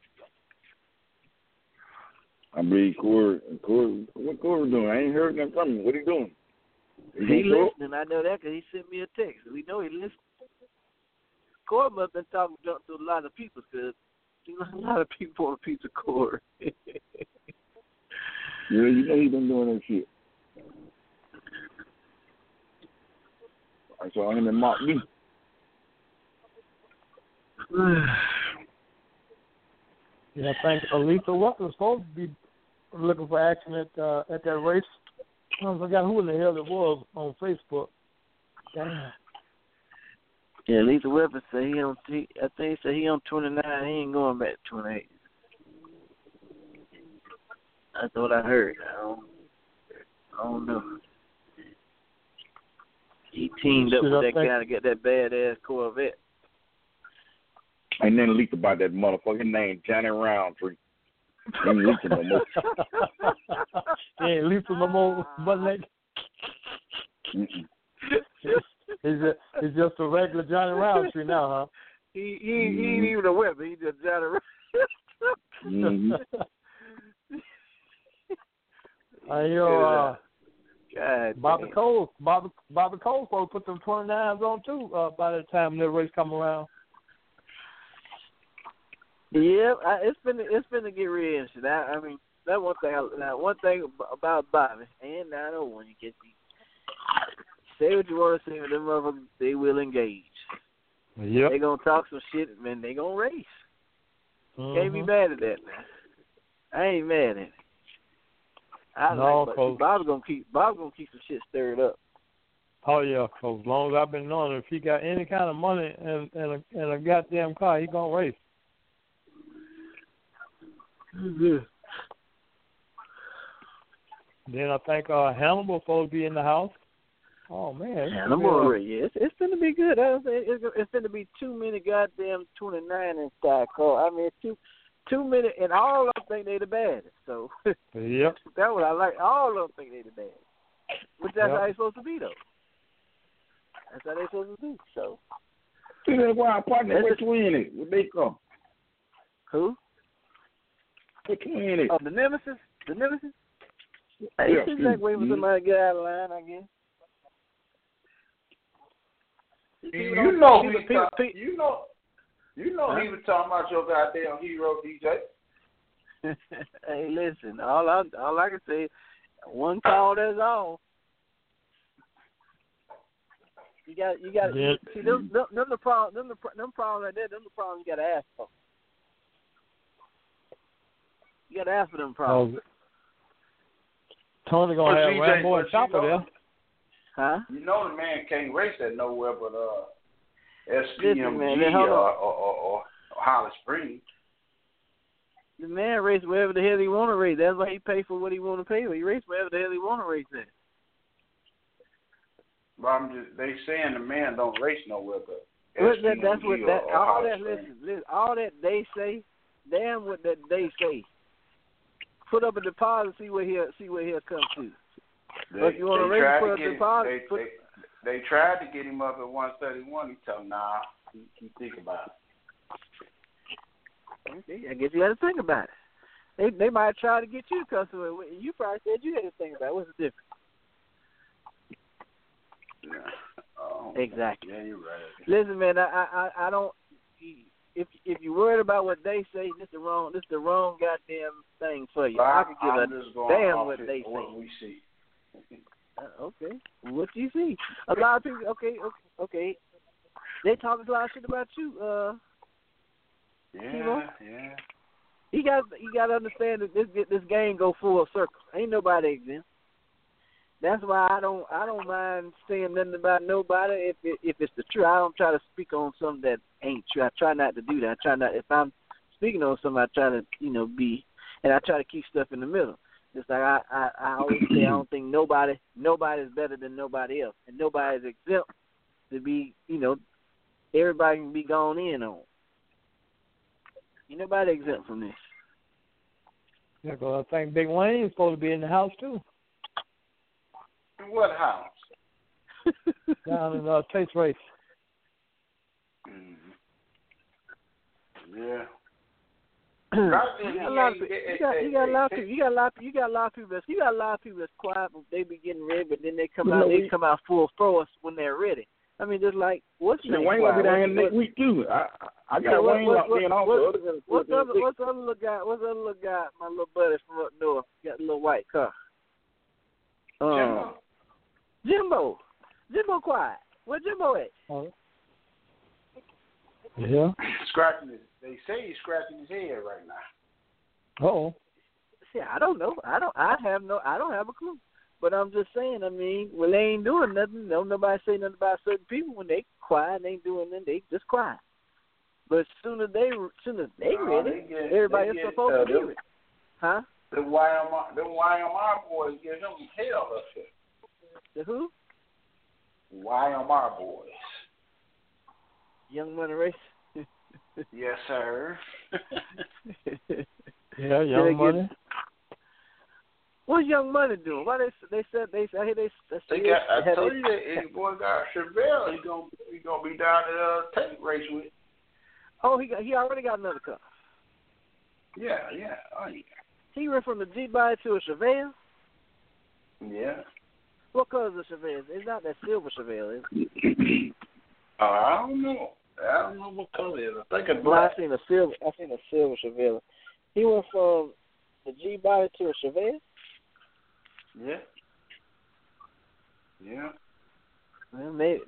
I believe Corey, what Corey doing? I ain't heard nothing from him. What he doing? He listening. I know that because he sent me a text. We know he listening. Corey must have been talking to a lot of people because a lot of people want a piece of Corey. Yeah, he been doing that shit. I saw him and Mark Lee. Yeah, I think Lethal Weapon was supposed to be looking for action at that race. I forgot who in the hell it was on Facebook. Damn. Yeah, Lethal Weapon said I think he said he on 29. He ain't going back to 28. That's what I heard. I don't know. He teamed up with that guy to get that badass Corvette. Ain't nothing leaked about that motherfucking name, Johnny Roundtree. Ain't leaking no more. Ain't leaking no more, but like it's just a regular Johnny Roundtree now, huh? He ain't even a weapon. He just Johnny Roundtree. Bobby Cole supposed to put them 29s on too by the time the race come around. Yeah, it's been to get real interesting. I mean, That one thing. Now, one thing about Bobby and 901, you get say what you want to say, but them motherfuckers, they will engage. Yep. They gonna talk some shit, man. They gonna race. Can't be mad at that, man. I ain't mad at it. Bob's gonna keep some shit stirred up. Oh yeah, cause as long as I've been knowing, if he got any kind of money and a goddamn car, he gonna race. Mm-hmm. Then I think Hannibal supposed to be in the house. Oh man, Hannibal, yeah, it's gonna be good. It's gonna be too many goddamn 29 in stock car. I mean, too many, and all of them think they the baddest. So yep, that's what I like. All of them think they the baddest, which that's how they supposed to be though. That's how they supposed to be. So that's why I partner with Twinny. Where they come? Who? With Twinny. Oh, the Nemesis. The Nemesis. Hey, Yeah. it's like waiting for somebody to get out of line, I guess. You know he was talking about your goddamn hero, DJ. Hey, listen, all I can say, one call, that's all. You got. Yeah. See, them the problem. Them problems like that. Them the problems you got to ask for. You got to ask for them problems. Tony gonna have Rambo and Chopper there. Huh? You know the man can't race that nowhere but SPMG Listen, or Holly Springs. The man race wherever the hell he want to race. That's why he pay for what he want to pay for. He race wherever the hell he want to race at. But they saying the man don't race nowhere but that's what that or all Holly that. Springs. Listen, all that they say. Damn what that they say. Put up a deposit, see where he'll come to. But if you want to race, put up a deposit. They tried to get him up at 131. He told him, nah, he think about it. Okay, I guess you got to think about it. They might try to get you to come to it. You probably said you had to think about it. What's the difference? Yeah. Exactly. Yeah, you're right. Listen, man, I don't. If you're worried about what they say, this the wrong goddamn thing for you. I could give a damn what they say. What we see. Okay, what you see? A lot of people. Okay. They talking a lot of shit about you. Yeah. You got to understand that this game go full circle. Ain't nobody exempt. That's why I don't mind saying nothing about nobody if it's the truth. I don't try to speak on something that ain't true. I try not to do that. If I'm speaking on something, I try to be, and I try to keep stuff in the middle. Just like I always say, I don't think nobody's better than nobody else, and nobody's exempt to be, everybody can be gone in on. Ain't nobody exempt from this. Yeah, 'cause I think Big Wayne's supposed to be in the house too. In what house? Down in Taste Race. Mm-hmm. Yeah. You got a lot of people. You got a lot of people that's quiet, but they be getting ready, but then they come out. They come out full force when they're ready. I mean, just like what's the Wayne will be down here next week too. I got Wayne locked in also. What's the other little guy? My little buddy from up north got a little white car. Jimbo quiet. Where Jimbo at? Oh. Yeah. They say he's scratching his head right now. Uh-oh. See, I don't know. I don't have a clue. But I'm just saying, I mean, when they ain't doing nothing, don't nobody say nothing about certain people. When they quiet, they ain't doing nothing, they just quiet. But as soon as they ready, everybody is supposed to be ready. Huh? The YMR boys give him hell up here. The who? YMR boys. Young Money Race? Yes, sir. Yeah, Young Money. What's Young Money doing? Why they said I told you that his boy got Chevelle. He gonna be down at Tate race with. Oh, he already got another car. Yeah. Oh yeah. He went from the G-Body to a Chevelle. Yeah. What color is the Chevelle? It's not that silver Chevelle, is it? I don't know. I don't know what color it is. I think it's Well, black. I seen a silver Chevelle. He went from the G body to a Chevelle? Yeah. Yeah. Well, maybe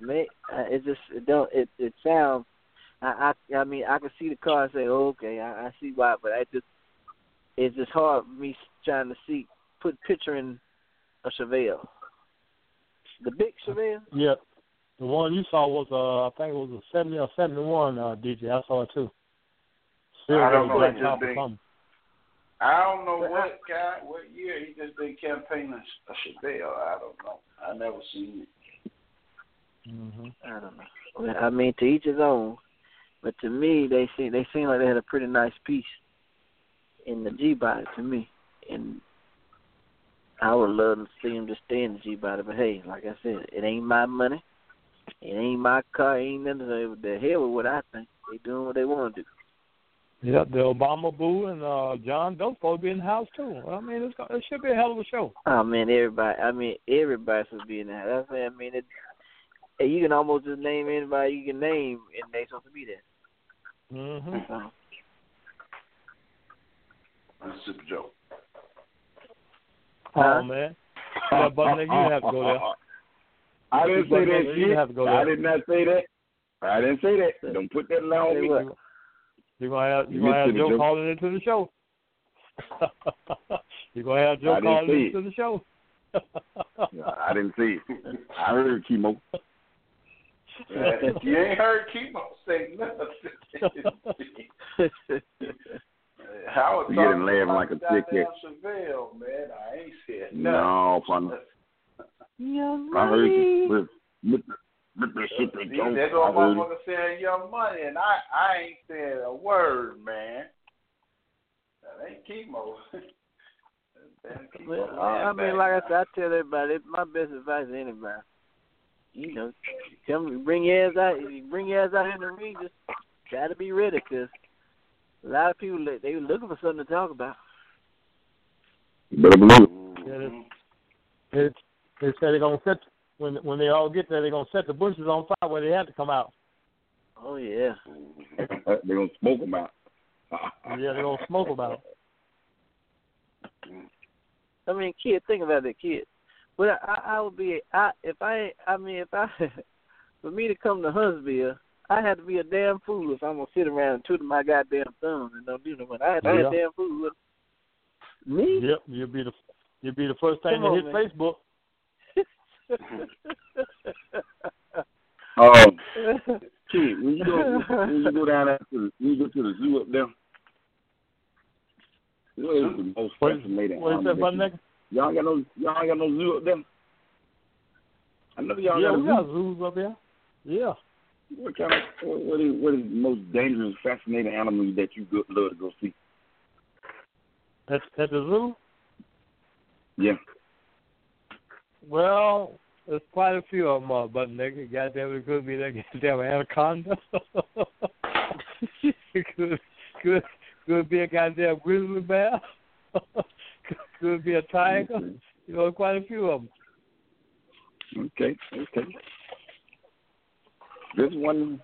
it sounds. I mean, I can see the car and say, oh, okay, I see why, but it's just hard for me trying to picturing a Chevelle. The big Chevelle? Yeah. The one you saw was, I think it was a 70 or 71 DJ. I saw it too. I don't know. I don't know what year he just been campaigning a Chevelle. I don't know. I never seen it. Mm-hmm. I don't know. Well, I mean, to each his own. But to me, they seem like they had a pretty nice piece in the G body to me, and I would love to see him just stay in the G body. But hey, like I said, it ain't my money, it ain't my car, it ain't nothing. The hell with what I think. They doing what they want to do. Yeah, the Obama Boo and John Doe supposed to be in the house too. I mean, it should be a hell of a show. Oh man, everybody should be in the house. That's what I mean. You can almost just name anybody you can name, and they supposed to be there. Mm-hmm. That's Super Joe. Oh man, yeah, but nigga, you have to go there. I didn't say that shit. Have to go there. I did not say that. I didn't say that. Don't put that on me. You're gonna have Joe calling into the show. You're gonna have Joe calling into the show. I didn't see it. I heard Chemo. You ain't heard Chemo say nothing. I was getting laughing like a dickhead. Chevelle, man. I ain't said nothing. No, fun. I heard you. That's what motherfucker saying, Young Money, and I ain't said a word, man. That ain't Chemo. Well, I mean, like I said, I tell everybody, my best advice to anybody, tell me, bring your ass out. If you bring your ass out in the ring, just try to be ready, because a lot of people, they looking for something to talk about. Better believe it. They said they're going to set, when they all get there, they're going to set the bushes on fire where they have to come out. Oh, yeah. They're going to smoke them out. Yeah, they're going to smoke them out. I mean, kid, think about that, kid. But I would be, for me to come to Huntsville, I had to be a damn fool if I'm going to sit around and twiddle my goddamn thumbs and don't do nothing. I had to be a damn fool. Me? Yep, you'll be the first thing to hit man. Facebook. Kid, when you go down there when you go to the zoo up there, what is the most fascinating? What is that, button nigga? Y'all got no zoo up there. I know y'all got a zoo. Yeah, we got zoos up there. Yeah. What is the most dangerous, fascinating animal that you love to go see? At the zoo? Yeah. Well, there's quite a few of them, but nigga, goddamn, it could be that goddamn anaconda. It could be a goddamn grizzly bear. Could be a tiger. Quite a few of them. Okay. This one.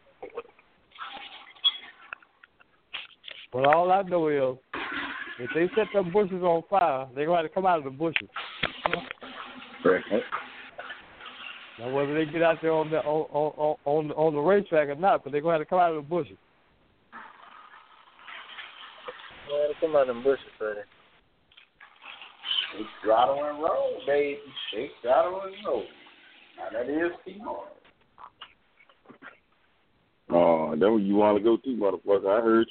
Well, all I know is if they set them bushes on fire, they're going to have to come out of the bushes. Right. Now, whether they get out there on the racetrack or not, but they're going to have to come out of the bushes. Well, they come out of the bushes, buddy. Shake, throttle, and roll, baby. Shake, throttle, and roll. Now, that is Chemo. Oh, that's where you want to go to, motherfucker. I heard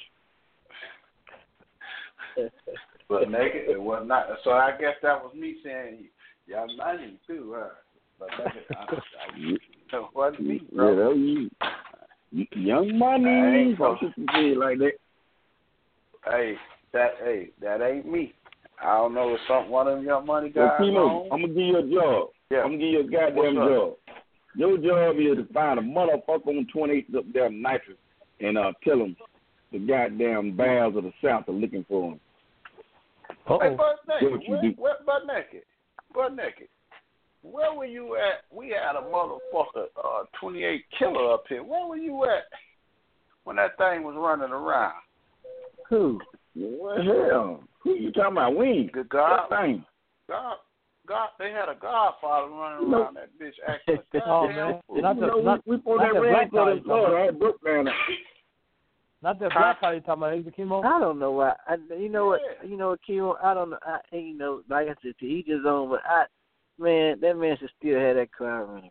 you. But naked, it was not. So I guess that was me saying, y'all lying too, huh? But that wasn't me, bro. Yeah, that was you. Young Money. Don't you say it like that. That ain't me. I don't know if one of them Young Money guys. Well, Timo, I'm gonna give you a job. Yeah. I'm gonna give you a goddamn job. Your job is to find a motherfucker on 28 up there nitrous and tell them the goddamn bears of the South are looking for them. Hey, Butt Naked. Where were you at? We had a motherfucker 28 killer up here. Where were you at when that thing was running around? Who? Well, hell. Who you talking about? Wing. The God. Thing. God. They had a Godfather running around that bitch acting. Oh man, we pulled that red for the Florida. I had Brooke down there. Not that black guy you talking about, is it Chemo? I don't know why. You know what, Chemo. I don't know. Like I said, he just on. But that man should still have that crowd running,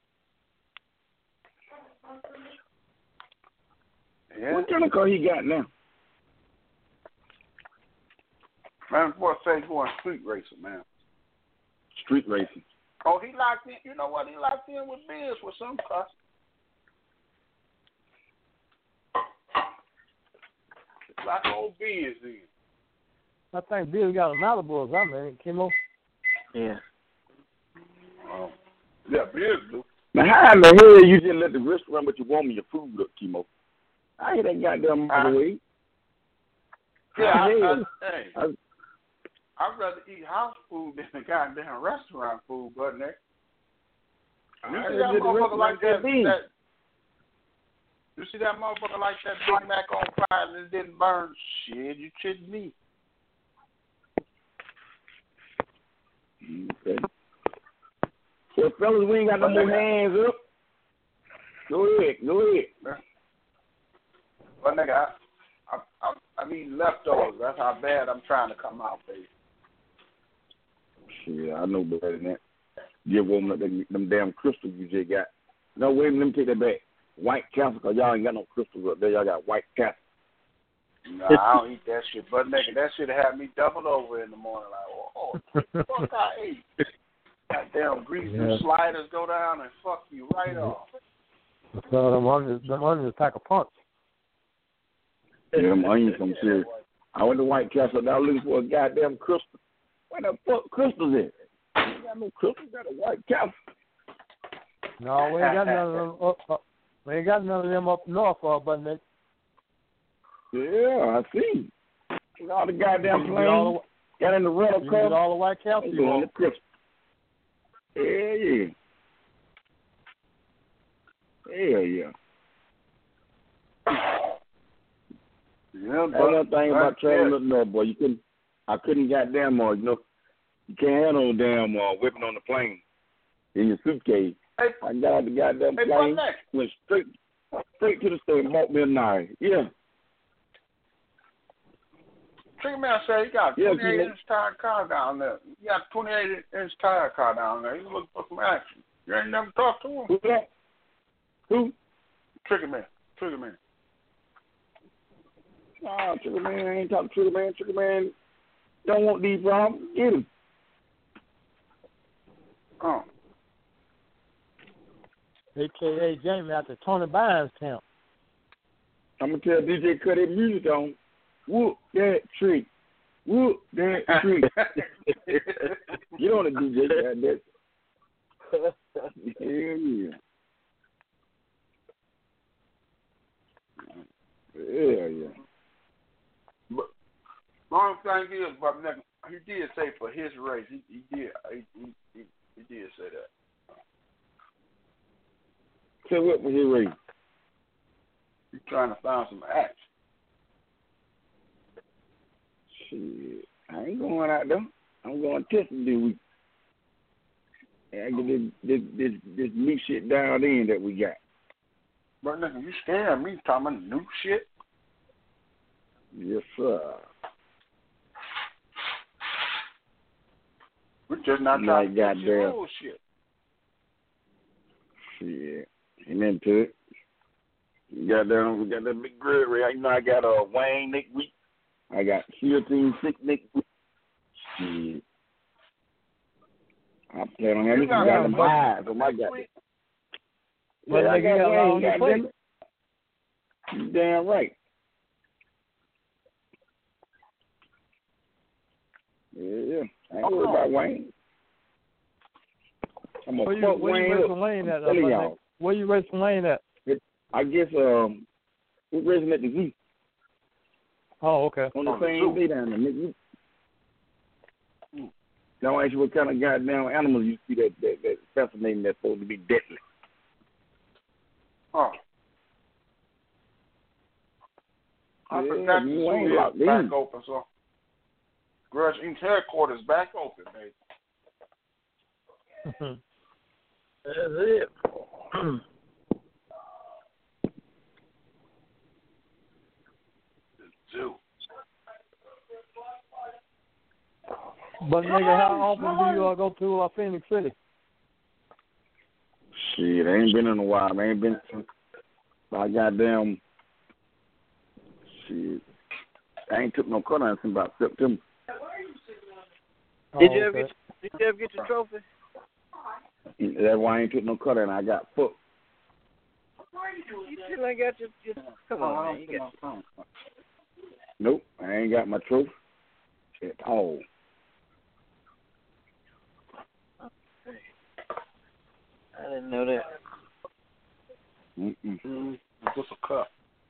man. Yeah. What kind of car he got now? Man, boy, say he's going street racing, man. Street racing. Oh, he locked in. You know what? He locked in with Biz with some cars. Like old Biz is. I think Bill got a Malibu or something, Chemo. Yeah. Yeah, Biz do. Now, how in the hell you just let the restaurant but you want me your food up, Chemo? I ain't that goddamn microwave. Yeah, I'd rather eat house food than the goddamn restaurant food, but Nick. You see that motherfucker like that? You see that motherfucker like that Big Mac on fire and it didn't burn? Shit, you kidding me? Okay. So, fellas, we ain't got no more hands up. Go ahead. But nigga, I need leftovers. That's how bad I'm trying to come out, baby. Shit, I know better than that. Give woman up them damn crystals you just got. No, wait a minute, let me take that back. White Castle, because y'all ain't got no crystals up there. Y'all got White Castle. Nah, I don't eat that shit. But nigga, that shit had me doubled over in the morning. Like, oh, fuck I ate. Goddamn grease and sliders go down and fuck you right off. So them onions pack a punch. Yeah, them onions come serious. I went to White Castle. Now looking for a goddamn crystal. Where the fuck crystals at? We got no crystals. Got a White Castle. No, we ain't got none of them. We ain't got none of them up north, but Nick. Yeah, I see. All the goddamn planes got in the rental car. You get all the White Castle you want. Yeah. Yeah, that's one thing about traveling up north, boy. I couldn't goddamn, you can't have no damn whipping on the plane in your suitcase. Hey, I got out the goddamn plane, went straight to the store and bought me a knife. Yeah. Trigger Man said he got a 28-inch tire car down there. You got a 28-inch tire car down there. He's looking for some action. You ain't never talked to him. Who's that? Who? Trigger Man. Nah, Trigger Man, I ain't talking to Trigger Man. Trigger Man don't want these problems. Get him. Oh. AKA Jamie at the Tony Bynes camp. I'm going to tell DJ cut his music on. Whoop that tree. Whoop that tree. Get on it, DJ. Yeah. But long thing is, but he did say for his race, he did say that. Say what for his race? He's trying to find some action. Shit, I ain't going out there. I'm going testing this week. I get this new shit down in that we got. But nigga, you scaring me talking about new shit? Yes, sir. We're just not trying to get your bullshit. Shit, ain't into it. We got that big grill rig. You know, I got a Wayne next week. I got SEAL Team 6 next week. Shit. I plan on having some goddamn eyes on my goddamn. Well, I got Wayne, goddamn. You damn right. Yeah. I ain't worried about Wayne. I'm going to fuck Wayne up. Where you racing Wayne at? I guess we're racing at the zoo. Oh, okay. On the same day down there, nigga. Don't ask you what kind of goddamn animals you see that fascinating that's supposed to be deadly. Oh. I forgot you ain't locked in. Open, so. Grudge Inc. headquarters back open, baby. That's it. Zoo. But nigga, how often do you go to Phoenix City? Shit, I ain't been in a while. I ain't been since I goddamn shit. I ain't took no cut on since about September. Did you ever get your trophy? That's why I ain't took no cut on. I got fucked. You still ain't got your come on, man. You got Nope, I ain't got my trophy at all. I didn't know that. Just a cup.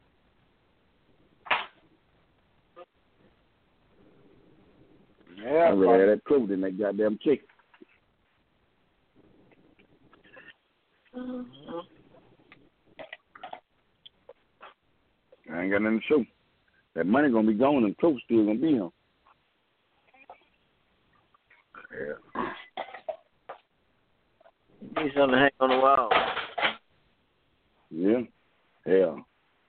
Yeah, I really had that trophy in that goddamn chicken. I ain't got nothing to show. That money gonna be gone and trophy still gonna be on. Yeah. Need something to hang on the wall. Yeah. Hell.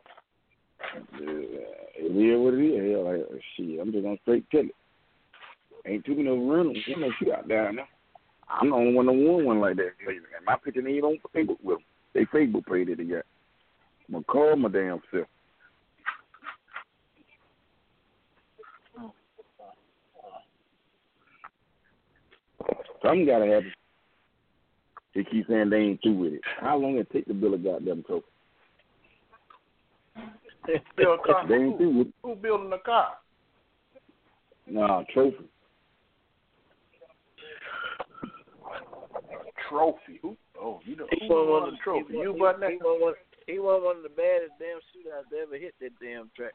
It is what it is. Hell, shit, I'm just gonna straight tell it. Ain't too many rentals. You know, she out down there. I'm the only one that won one like that. My picture ain't on Facebook with them. They Facebook page that they got. I'm gonna call my damn self. Something gotta happen. They keep saying they ain't through with it. How long it take to build a goddamn trophy? Build a car. They ain't through with it. Who building the car? Nah, trophy. Trophy. Who? Oh, you know. He Who won won the trophy? You, He Butt won one of the baddest damn shootouts that ever hit that damn track.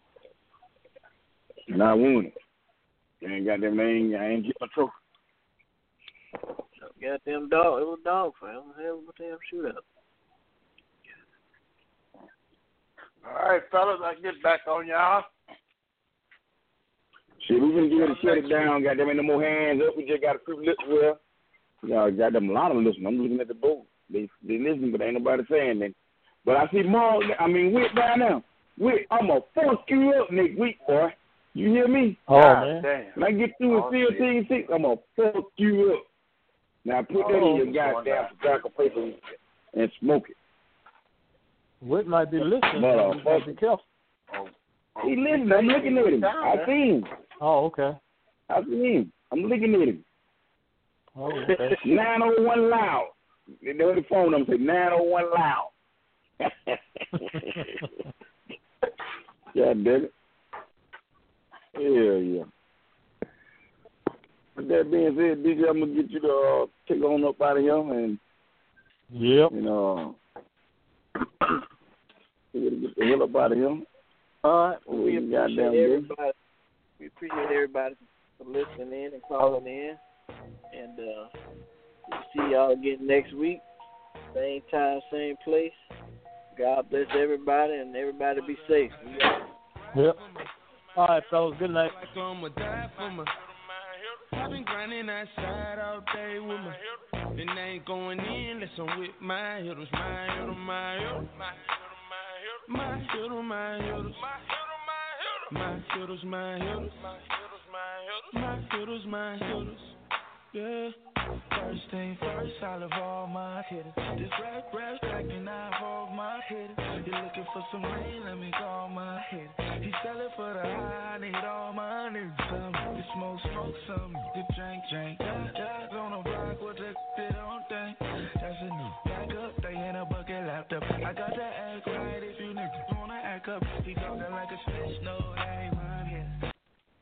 And I won it. They ain't got them. I ain't get my trophy. Goddamn dog. It was dog fight. It was a hell of a damn shootout. All right, fellas, I get back on y'all. Shit, we been getting to shut it down. Got them in no more hands up. We just got a few lips well. Got them a lot of listeners. I'm looking at the board. They listen, but ain't nobody saying that. But I see Mark. Whit down now. Whit, I'm gonna fuck you up next week, boy. You hear me? Oh, man. Damn. When I get through with 15-6, I'm gonna fuck you up. Now put that in your goddamn tobacco paper and smoke it. Whit might be listening. Motherfucker. Be careful. He listening. I'm looking at him. I see him. Oh, okay. I see him. I'm looking at him. Oh, okay. 901 loud. They know the phone number. Say 901 loud. God damn it. Yeah. With that being said, DJ, I'm gonna get you to take on up out of here and yep. get the hell up out of here. All right. Well, we appreciate everybody. We appreciate everybody for listening in and calling in. And we'll see y'all again next week. Same time, same place. God bless everybody, and everybody be safe. Yep. All right, fellas. Good night. I've been grinding outside all day with my and I ain't going in unless I'm with my hitters, my hitters, my hitters, my hitters, my hitters, my hitters, my hitters, my hitters, my hitters, yeah. First thing first, I love all my hitters. This rap stacking, I involve my hitters. You looking for some rain? Let me call my hitters. He sellin' for the high, I need all my niggas. You smoke some, you drink. Guys on the block with the they don't think. That's a new back up, they in a bucket laptop. I got to act right if you niggas wanna act up. He talking like a snitch, no, they ain't